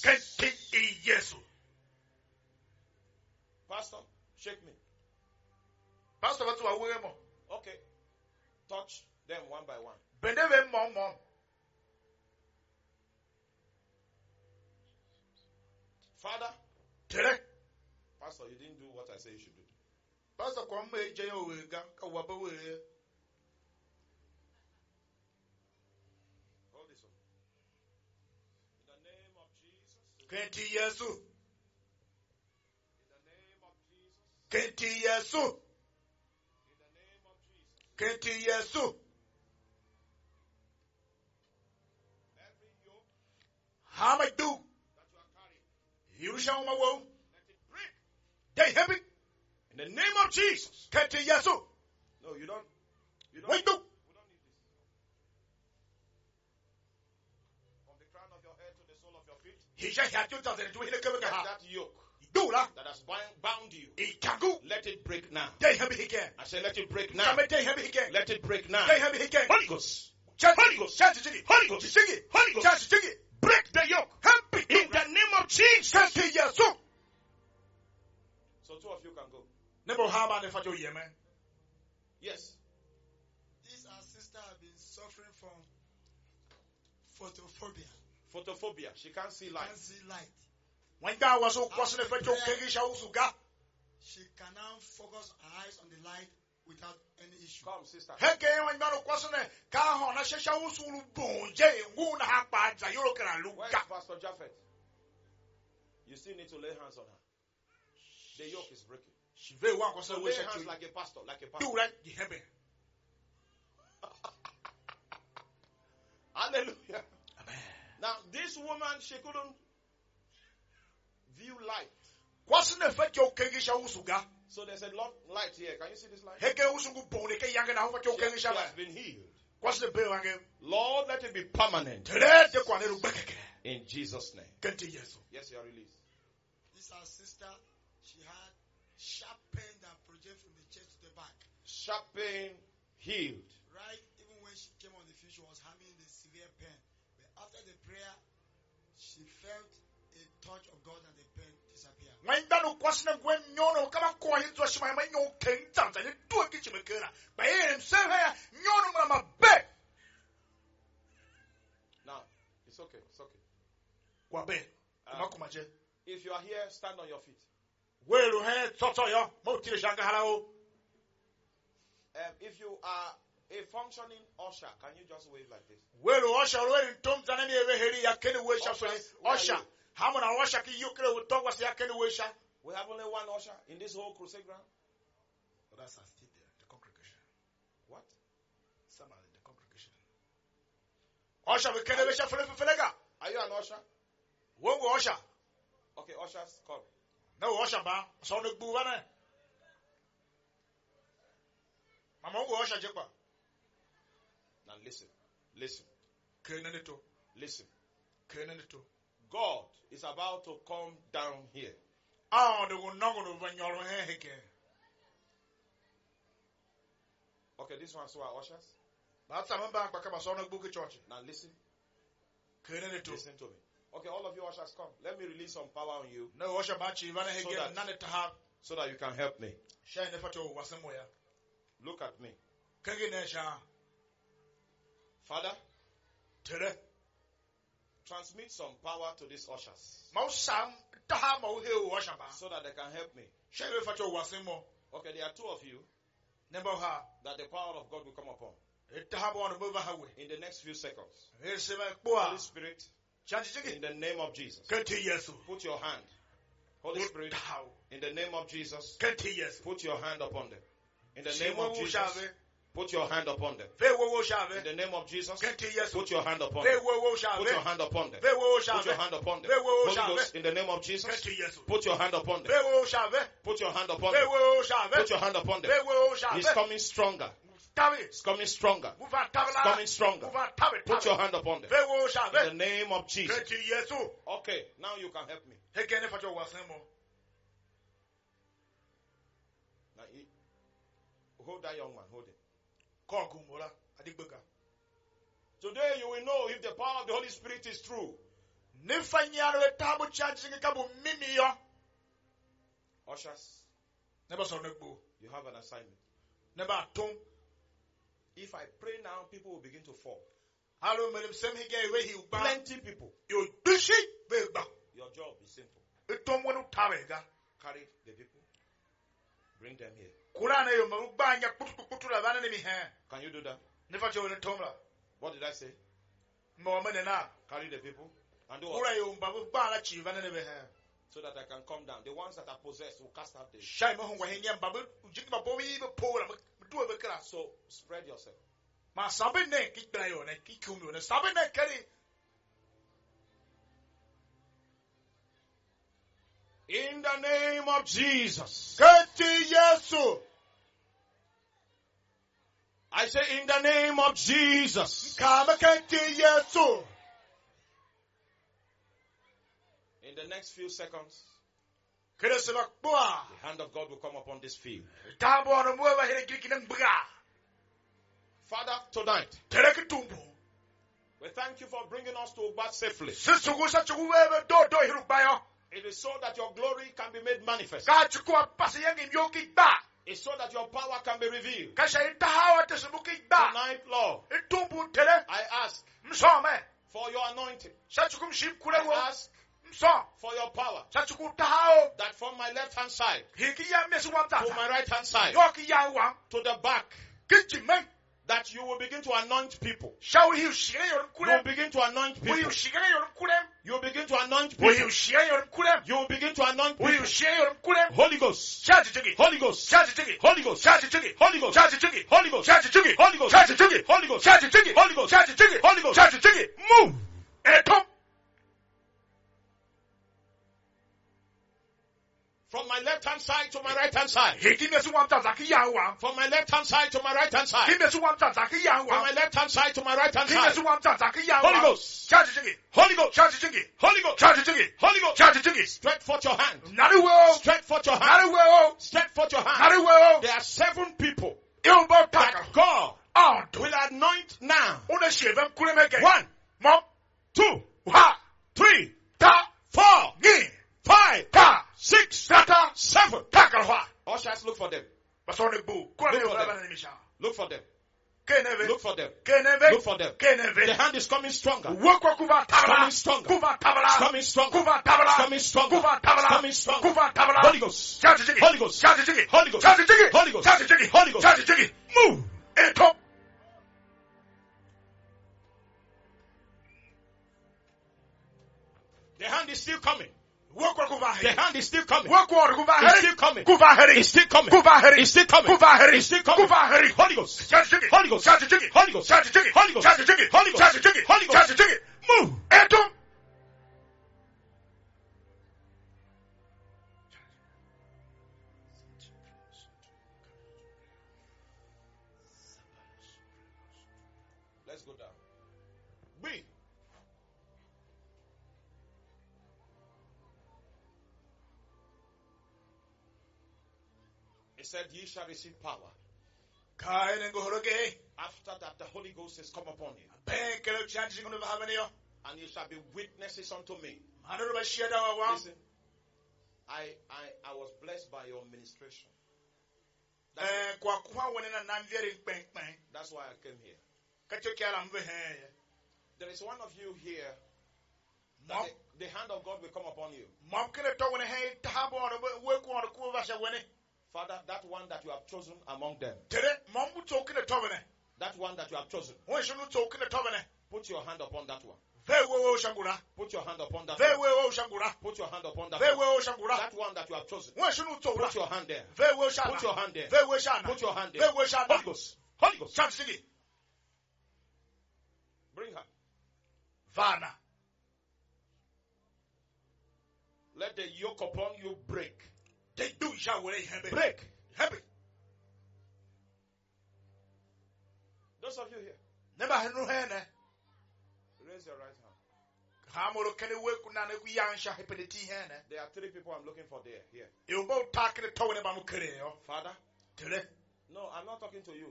Pastor, shake me. Pastor, what's what we are? Okay. Touch them one by one. Father. Pastor, you didn't do what I say you should do. Pastor, come here, Hold this one. In the name of Jesus. In the name of Jesus. Every yoke that you are carrying, you shall let it break. In the name of Jesus. No, you don't. We don't need this. From the crown of your head to the sole of your feet. That yoke that has bound you. Let it break now. I say let it break now. Let it break now. Holy Ghost. Holy Ghost. Holy Ghost. Holy Ghost. Break the yoke. In the name of Jesus. So 2 of you can go. Yes. This our sister has been suffering from photophobia. Photophobia. She can't see light. Can't see light. When God was so she can now focus her eyes on the light without any issue. Come, sister. Where's Pastor Japheth? You still need to lay hands on her. The yoke is breaking. So lay hands like a pastor. Hallelujah. Amen. Now, this woman, she couldn't view light. So there's a lot of light here. Can you see this light? She has been healed. Lord, let it be permanent. In Jesus' name. Yes, you are released. This our sister, she had sharp pain that projected from the chest to the back. Sharp pain healed. Right, even when she came on the field, she was having the severe pain. But after the prayer, she felt a touch of God and the pain disappeared. Now, it's okay. It's okay. If you are here, stand on your feet. If you are a functioning usher, can you just wave like this? We have only one usher in this whole crusade ground. But that's still there, the congregation. What? Somebody in the congregation. Are you an usher? Usher. Okay, ushers, come. No usher, ba. So the buvana. Now listen. Listen. Listen. God is about to come down here. Okay, this one's who are ushers. Now listen. Listen to me. Okay, all of you ushers, come. Let me release some power on you. So that you can help me. Look at me. Father, transmit some power to these ushers. So that they can help me. Okay, there are two of you that the power of God will come upon. In the next few seconds. Holy Spirit, in the name of Jesus, put your hand. Holy Spirit, in the name of Jesus, put your hand upon them. In the name of Jesus, put your hand upon them. In the name of Jesus, put your hand upon them. Put your hand upon them. Put your hand upon them. Holy Ghost, in the name of Jesus, put your hand upon them. Put your hand upon them. Put your hand upon them. He's coming stronger. It's coming stronger. It's coming stronger. Put your hand upon them. In the name of Jesus. Okay, now you can help me. Hold that young man. Hold him. Adigbega. Today you will know if the power of the Holy Spirit is true. Ushers, you have an assignment. If I pray now, people will begin to fall. Plenty people. Your job is simple. Carry the people. Bring them here. Can you do that? What did I say? Carry the people. And do what? So that I can come down. The ones that are possessed will cast out the. So spread yourself. In the name of Jesus. I say in the name of Jesus. In the next few seconds, the hand of God will come upon this field. Father, tonight, we thank you for bringing us to Ugba safely. It is so that your glory can be made manifest. It's so that your power can be revealed. Tonight, Lord, I ask for your anointing. I ask for your power. That from my left hand side to my right hand side to the back, that you will begin to anoint people. You will begin to anoint people. You will begin to anoint people. You will begin to anoint people. Holy Ghost. Holy Ghost. Holy Ghost. Holy Ghost. Holy Ghost. Holy Ghost. Holy Ghost. Holy Ghost. Holy Ghost. Holy Ghost. Move. From my left hand side to my right hand side. From my left hand side to my right hand side. From my left hand side to my right hand side. Holy Ghost. Holy Ghost. Holy Ghost. Holy Ghost. Stretch forth your hand. Stretch forth your hand. Stretch forth your hand. There are 7 people that God will anoint now. 1, 2, 3, 4, 5, 6, 7. Ushers, look for them. Look for them. Look for them. Look for them. Look for them. The hand is coming stronger. Coming stronger. Coming stronger. Coming stronger. Coming stronger. Holy Ghost. Holy Ghost. Holy Ghost. Holy Ghost. Holy Ghost. Move. The hand is still coming. The hand is still coming. It's still coming. It's still coming. It's still coming. It's still coming. Holy Ghost. Holy Ghost. Holy Ghost. Holy Ghost. Holy Ghost. Holy Ghost. Move. Let's go down. We. Said, ye shall receive power. After that, the Holy Ghost has come upon you. And you shall be witnesses unto me. Listen, I was blessed by your ministration. That's why I came here. There is one of you here that the hand of God will come upon you. Father, that one that you have chosen among them. That one that you have chosen. Put your hand upon that one. Put your hand upon that one. Put your hand upon that one. That one that you have chosen. Put your hand there. Put your hand there. Put your hand there. Holy Ghost. Holy Ghost. Bring her. Vana. Let the yoke upon you break. They do break. Those of you here. Never had no hand. Raise your right hand. There are 3 people I'm looking for there. Here. Father, No, I'm not talking to you.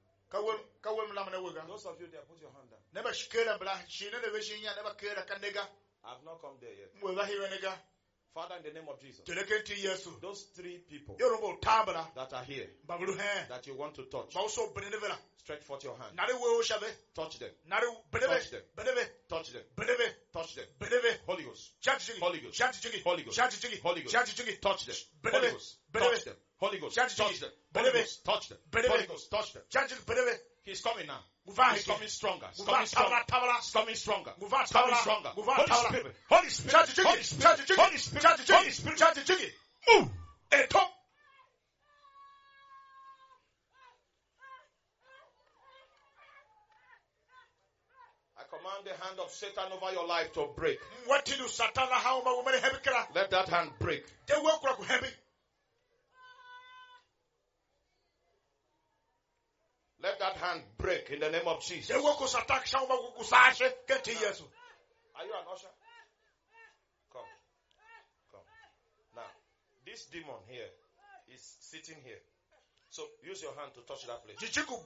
Those of you there, put your hand down. I've not come there yet. Father, in the name of Jesus, those 3 people that are here, that you want to touch, stretch forth your hand. Touch them. Touch them. Touch them. Touch them. Holy Ghost. Holy Ghost. Holy Ghost. Holy Ghost. Touch them. Holy Ghost. Touch them. Holy Ghost. Touch them. Holy Ghost. Touch them. Holy Ghost. Touch them. He's coming now. He's coming stronger. He's coming stronger. He's coming stronger. He's coming stronger. Holy Spirit. Holy Spirit. Holy Spirit. Holy Spirit. Holy Spirit. Move. I command the hand of Satan over your life to break. Let that hand break. Let that hand break in the name of Jesus. Are you an usher? Come. Come. Now, this demon here is sitting here. So use your hand to touch that place.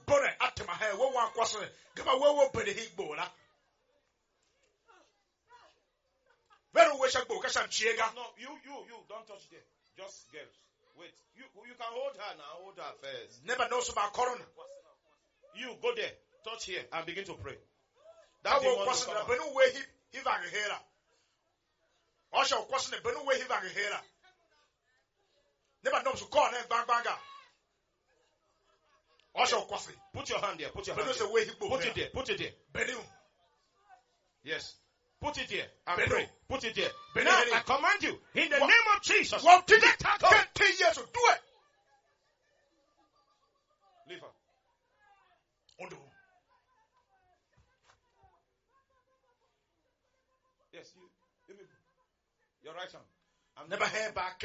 No, you don't touch there. Just girls. Wait. You can hold her now. Hold her first. Never knows about corona. You go there, touch here, and begin to pray. That demon will come out. Put your hand there. Put your hand there. Put it there. Put it there. Yes. Put it there and pray. Put it there. Now I command you in the name of Jesus. Let her go. Do it. Leave her. Yes, you your right hand. I'm never heard back.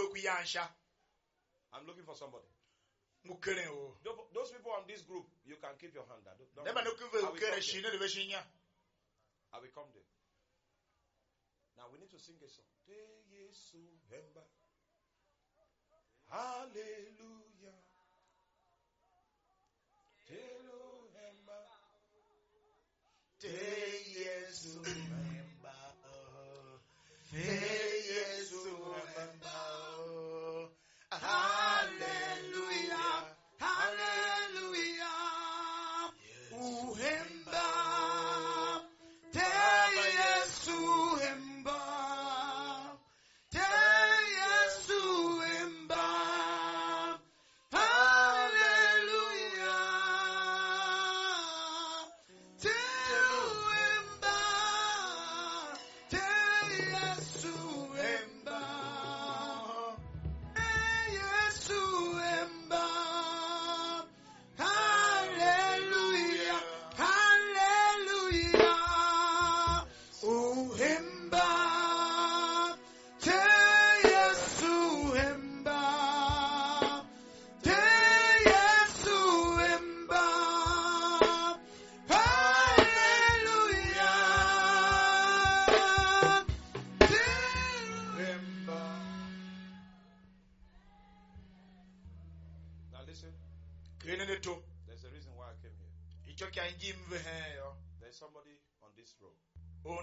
I'm looking for somebody. Those people on this group, you can keep your hand. I will come there. Now we need to sing a song. Hallelujah. Hallelujah. Hallelujah. Uhemba. Te Yesu hemba. Te Yesu hemba. Hallelujah. Te hemba. Te Yesu hemba. There's a reason why I came here. There's somebody on this road. And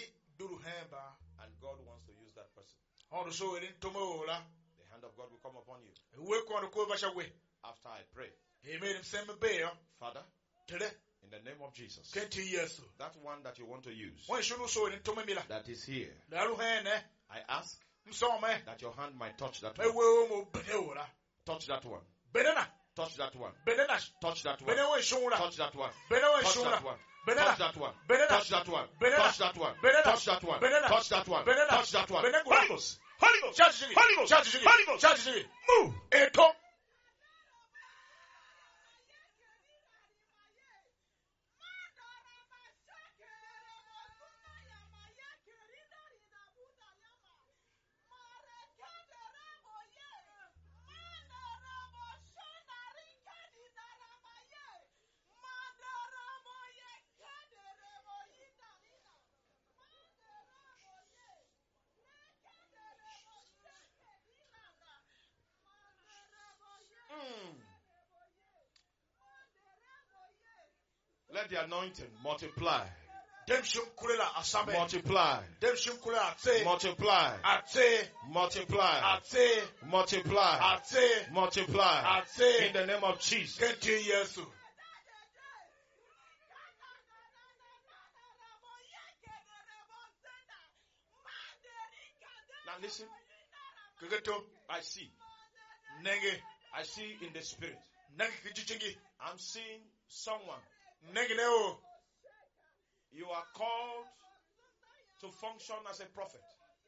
God wants to use that person. The hand of God will come upon you. After I pray. Father, in the name of Jesus, that one that you want to use, that is here, I ask that your hand might touch that one. Touch that one. Touch that one. Touch that one. Touch that one. Touch that one. Touch that one. Touch that one. Touch that one. Touch that one. Touch that one. Touch that one. Holy Ghost. Holy Ghost. Holy Ghost. Holy Ghost. Move. Let the anointing multiply. Multiply. Multiply. Multiply. Multiply. Multiply. Multiply. In the name of Jesus. Now listen. I see. I see in the spirit. I'm seeing someone. You are called to function as a prophet.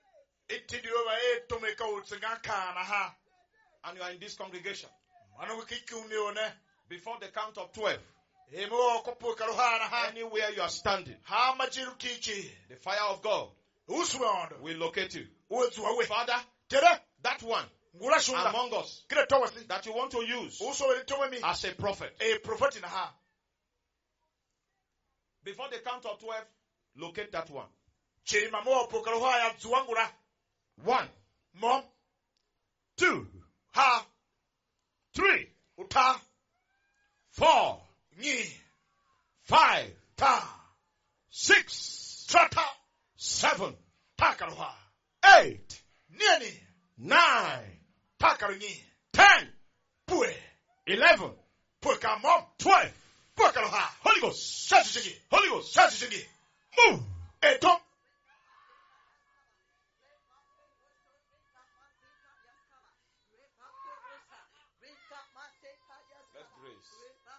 And you are in this congregation. Before the count of 12. Anywhere you are standing. The fire of God will locate you. Father, that one among us that you want to use as a prophet. Before the count of 12, locate that one. 1, 2, 3, 4, 5, 6, 7, 8, 9, 10, 11, 12. Holy Ghost. Holy Ghost. Move. Let's grace.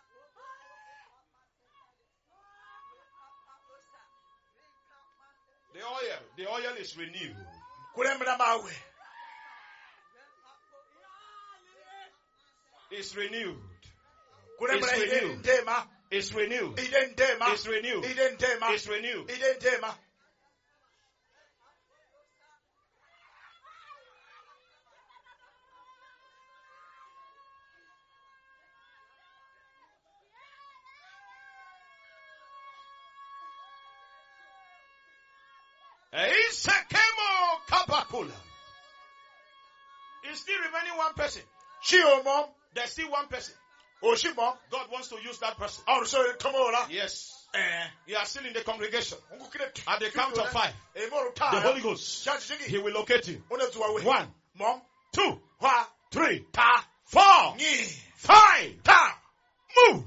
The oil is renewed. It's renewed. It's renewed. It's renewed. It's renewed. It's renewed. Is still remaining one person. Mom. There's still one person. Mom. God wants to use that person. Yes. You are still in the congregation. At the count of 5, the Holy Ghost, He will locate you. 1, 2, 3, 4, 5. Move.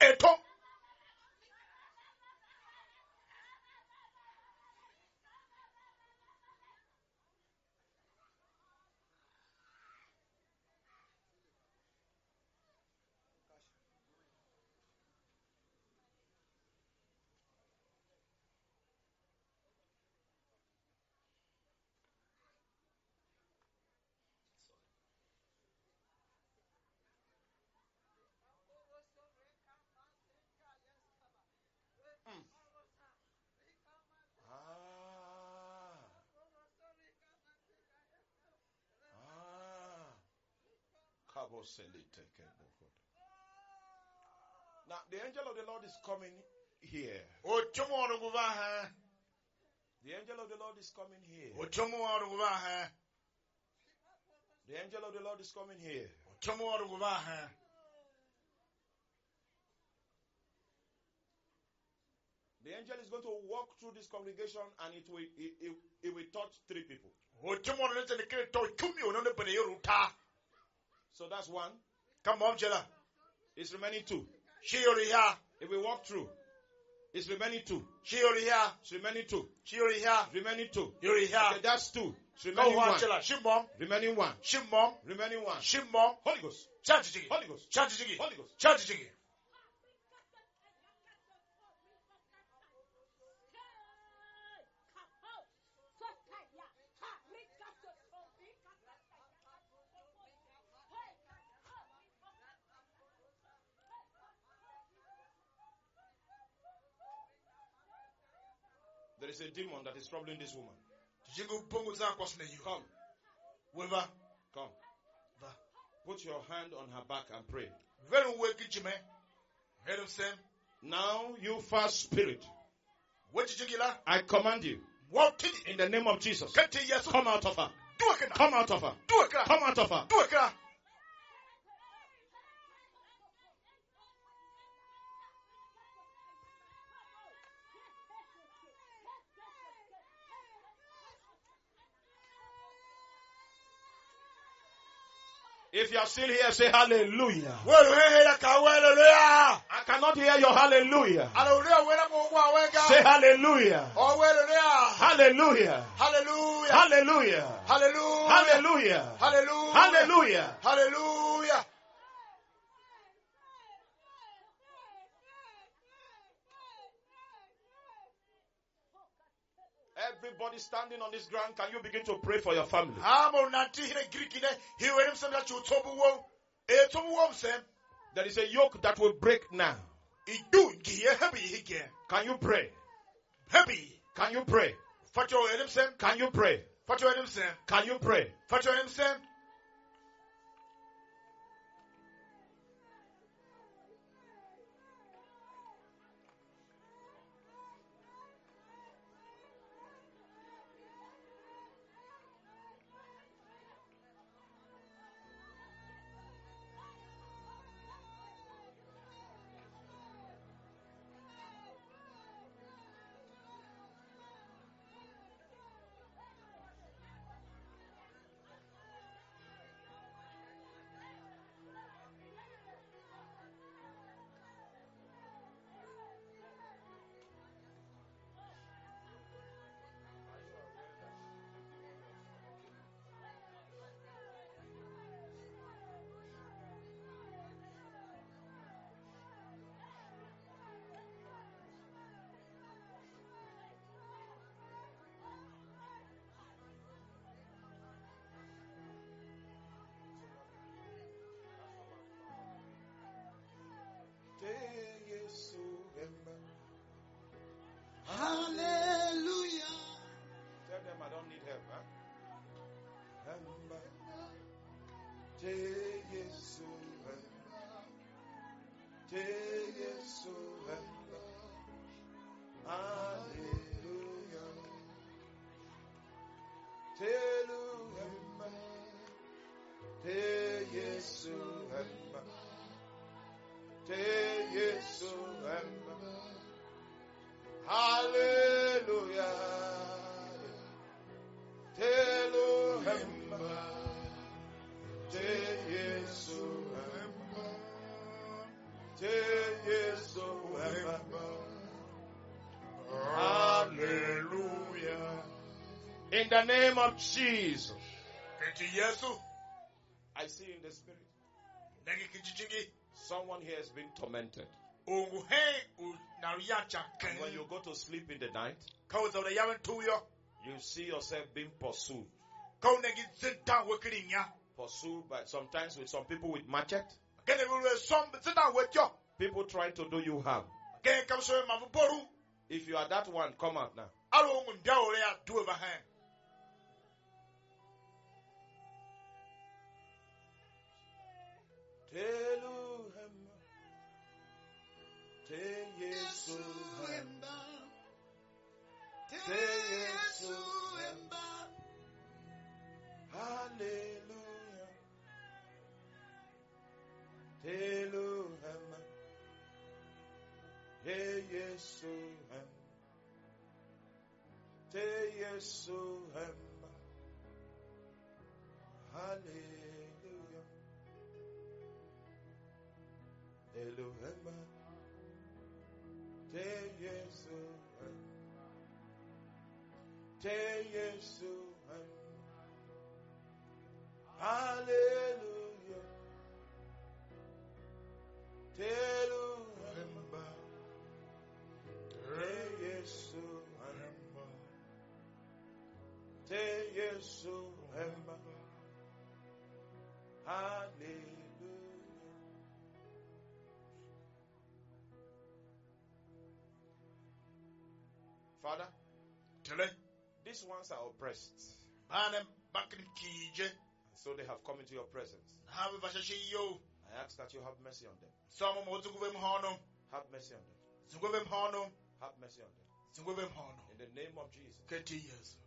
Now, the angel of the Lord is coming here. The angel of the Lord is coming here. The angel of the Lord is coming here. The angel is going to walk through this congregation and it will touch 3 people. So that's 1. Come on, Jela. It's remaining 2. If we walk through, it's remaining 2. It's remaining 2. Remaining 2. Okay, that's 2. It's remaining 1. Remaining 1. Remaining 1. Holy Ghost. Holy Ghost. Holy Ghost. There is a demon that is troubling this woman. Come. Come. Put your hand on her back and pray. Now, you foul spirit, I command you, in the name of Jesus, come out of her. Come out of her. Come out of her. If you are still here, say hallelujah. I cannot hear your hallelujah. Say hallelujah. Hallelujah. Hallelujah. Hallelujah. Hallelujah. Hallelujah. Hallelujah. Hallelujah. Hallelujah. Everybody standing on this ground, can you begin to pray for your family? There is a yoke that will break now. Can you pray? Can you pray? Can you pray? Can you pray? Hallelujah. Tell them I don't need help, huh? Hallelujah. Hallelujah. In the name of Jesus. I see in the spirit. Someone here has been tormented. And when you go to sleep in the night, you see yourself being pursued. Pursued by sometimes with some people with machete. People trying to do you harm. If you are that one, come out now. Father, these ones are oppressed. So they have come into your presence. I ask that you have mercy on them. Have mercy on them. Have mercy on them. In the name of Jesus.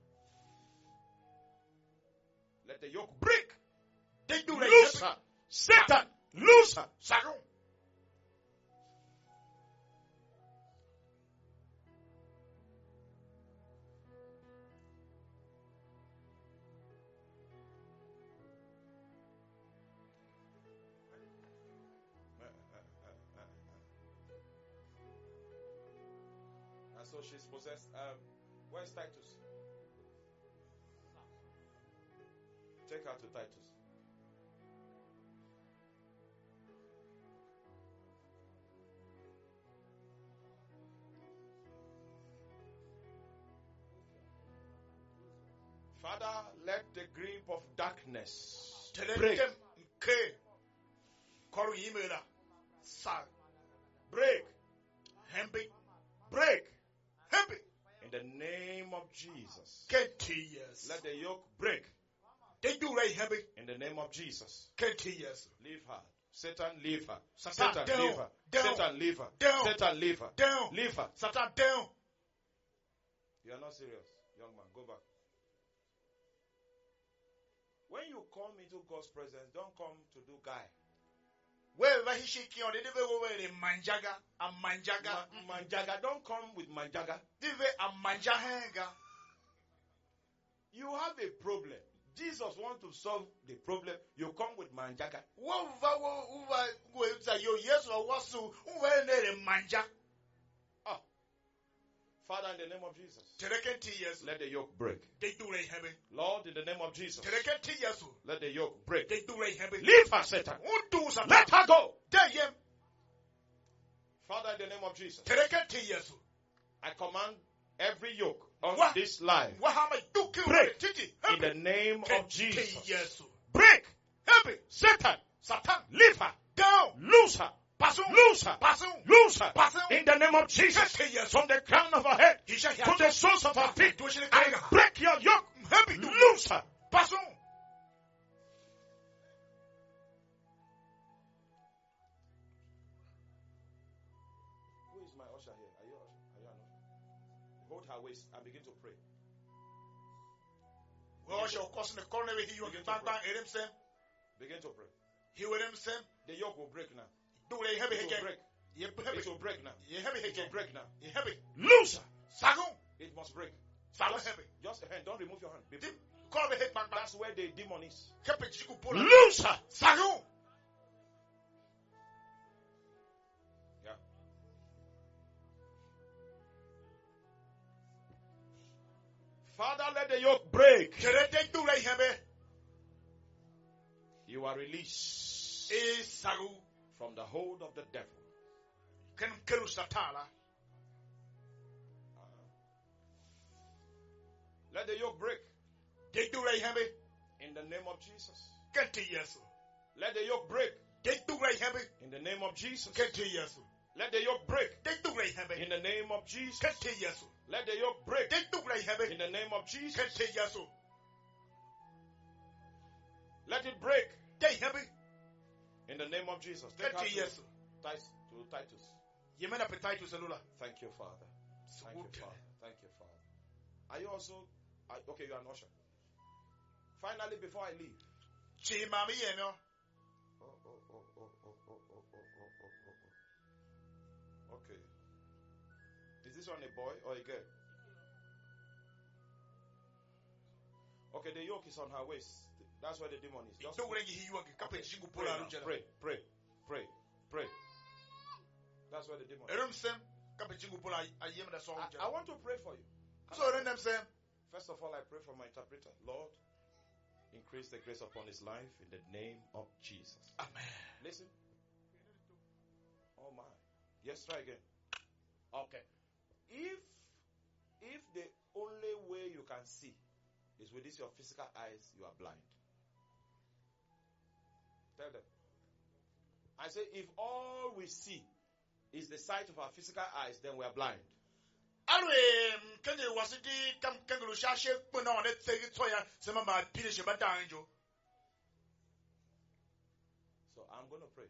Let the yoke break. Loose her. Satan, loose her. So she's possessed. Where's Titus? Take her to Titus. Father, let the grip of darkness break. Break. Break. In the name of Jesus. Let the yoke break. In the name of Jesus. Leave her. Satan, leave her. Satan, leave her. Satan, leave her. Satan, leave her. Leave her. Satan, down. You are not serious, young man. Go back. When you come into God's presence, don't come to do guy. Manjaga, don't come with manjaga. You have a problem. Jesus wants to solve the problem. You come with manjaga. Father, in the name of Jesus, let the yoke break. Lord, in the name of Jesus, let the yoke break. Leave her, Satan. Let her go. Father, in the name of Jesus, I command every yoke on this line break in the name of Jesus. Break. Satan, leave her. Lose her. Lose her. Lose her. In the name of Jesus. From the crown of her head to the soles of her feet. I break your yoke. Lose her. Who is my usher here? Are you an usher? Hold her waist and begin to pray. Begin to pray. The yoke will break now. It will break. It will break now. It will break now. Loose her. It must break. Just a hand. Don't remove your hand. That's where the demon is. Loose her. Yeah. Father, let the yoke break. You are released from the hold of the devil. Let the yoke break. In the name of Jesus. Let the yoke break. In the name of Jesus. Let the yoke break. In the name of Jesus. Let the yoke break. In the name of Jesus. Let it break. In the name of Jesus. Take her to Titus. Thank you, Father. Thank you, Father. Thank you, Father. Are you also... Okay, you are an usher. Finally, before I leave. Okay. Is this one a boy or a girl? Okay, the yoke is on her waist. That's where the demon is. Just pray. That's where the demon is. I want to pray for you. First of all, I pray for my interpreter. Lord, increase the grace upon his life in the name of Jesus. Amen. Listen. Oh my. Yes, try again. Okay. If the only way you can see is with this your physical eyes, you are blind. Tell them. I say, if all we see is the sight of our physical eyes, then we are blind. So I'm going to pray.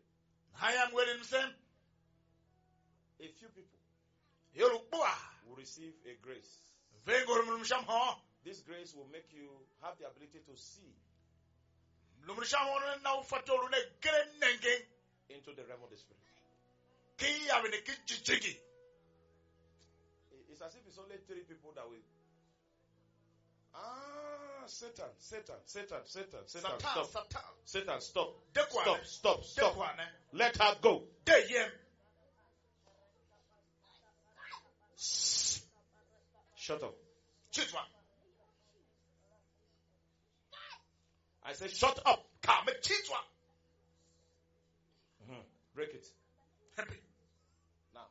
A few people will receive a grace. This grace will make you have the ability to see into the realm of the spirit. It's as if it's only 3 people that will. Satan, stop. Stop. Let her go. shut up. Chitwa. I say, shut up. Kame chitwa. Break it. Happy. Now.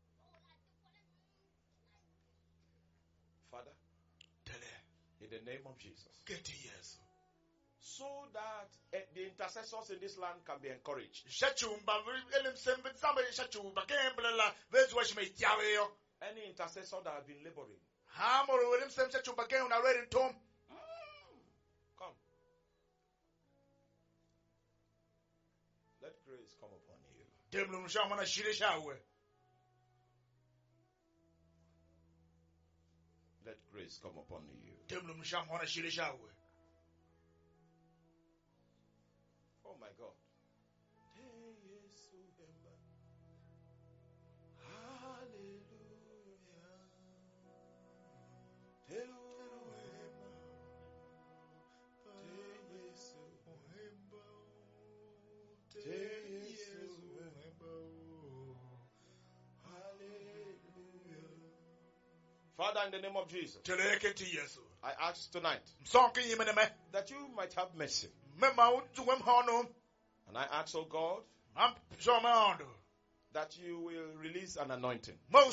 Father, in the name of Jesus. Get years. So that the intercessors in this land can be encouraged. Any intercessor that has been laboring. Come. Let grace come upon you. Let grace come upon you. Oh my God. Father, in the name of Jesus, I ask tonight that you might have mercy. And I ask, oh God, that you will release an anointing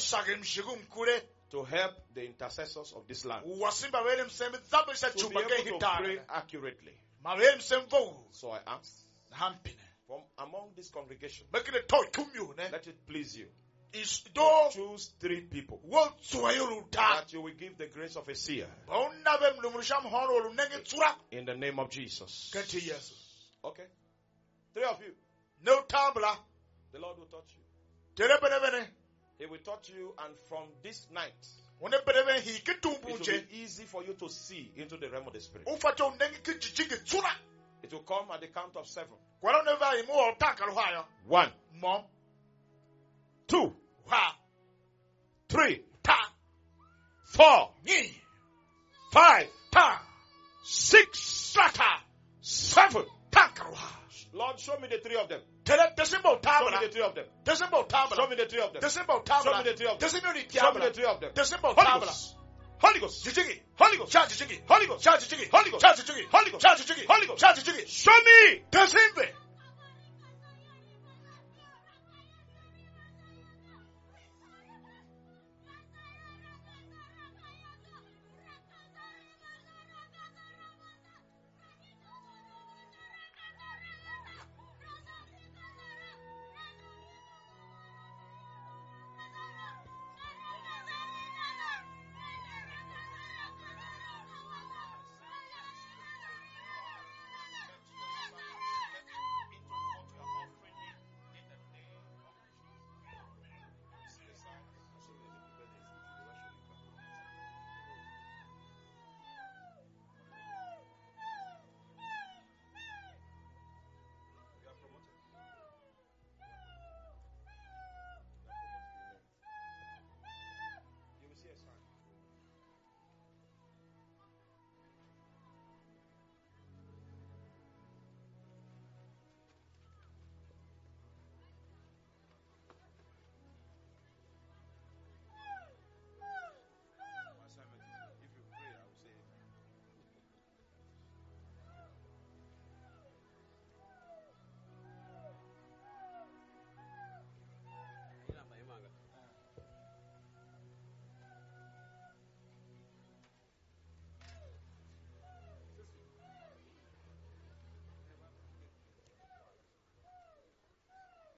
to help the intercessors of this land to be able to pray accurately. So I ask, from among this congregation, let it please you. Choose 3 people that you will give the grace of a seer in the name of Jesus. Okay. 3 of you. No tabla. The Lord will touch you. He will touch you, and from this night, it will be easy for you to see into the realm of the Spirit. It will come at the count of 7. 1, 2, 3, 4, 5, 6, 7. Lord, show me the 3 of them. Show me the 3 of them. Show me the 3 of them. Show me the 3 of them. Show me the 3 of them. Holy Ghost. Holy Ghost. Holy Ghost. Holy Ghost. Holy Ghost. Holy Ghost. Holy Ghost. Holy Ghost. Show me.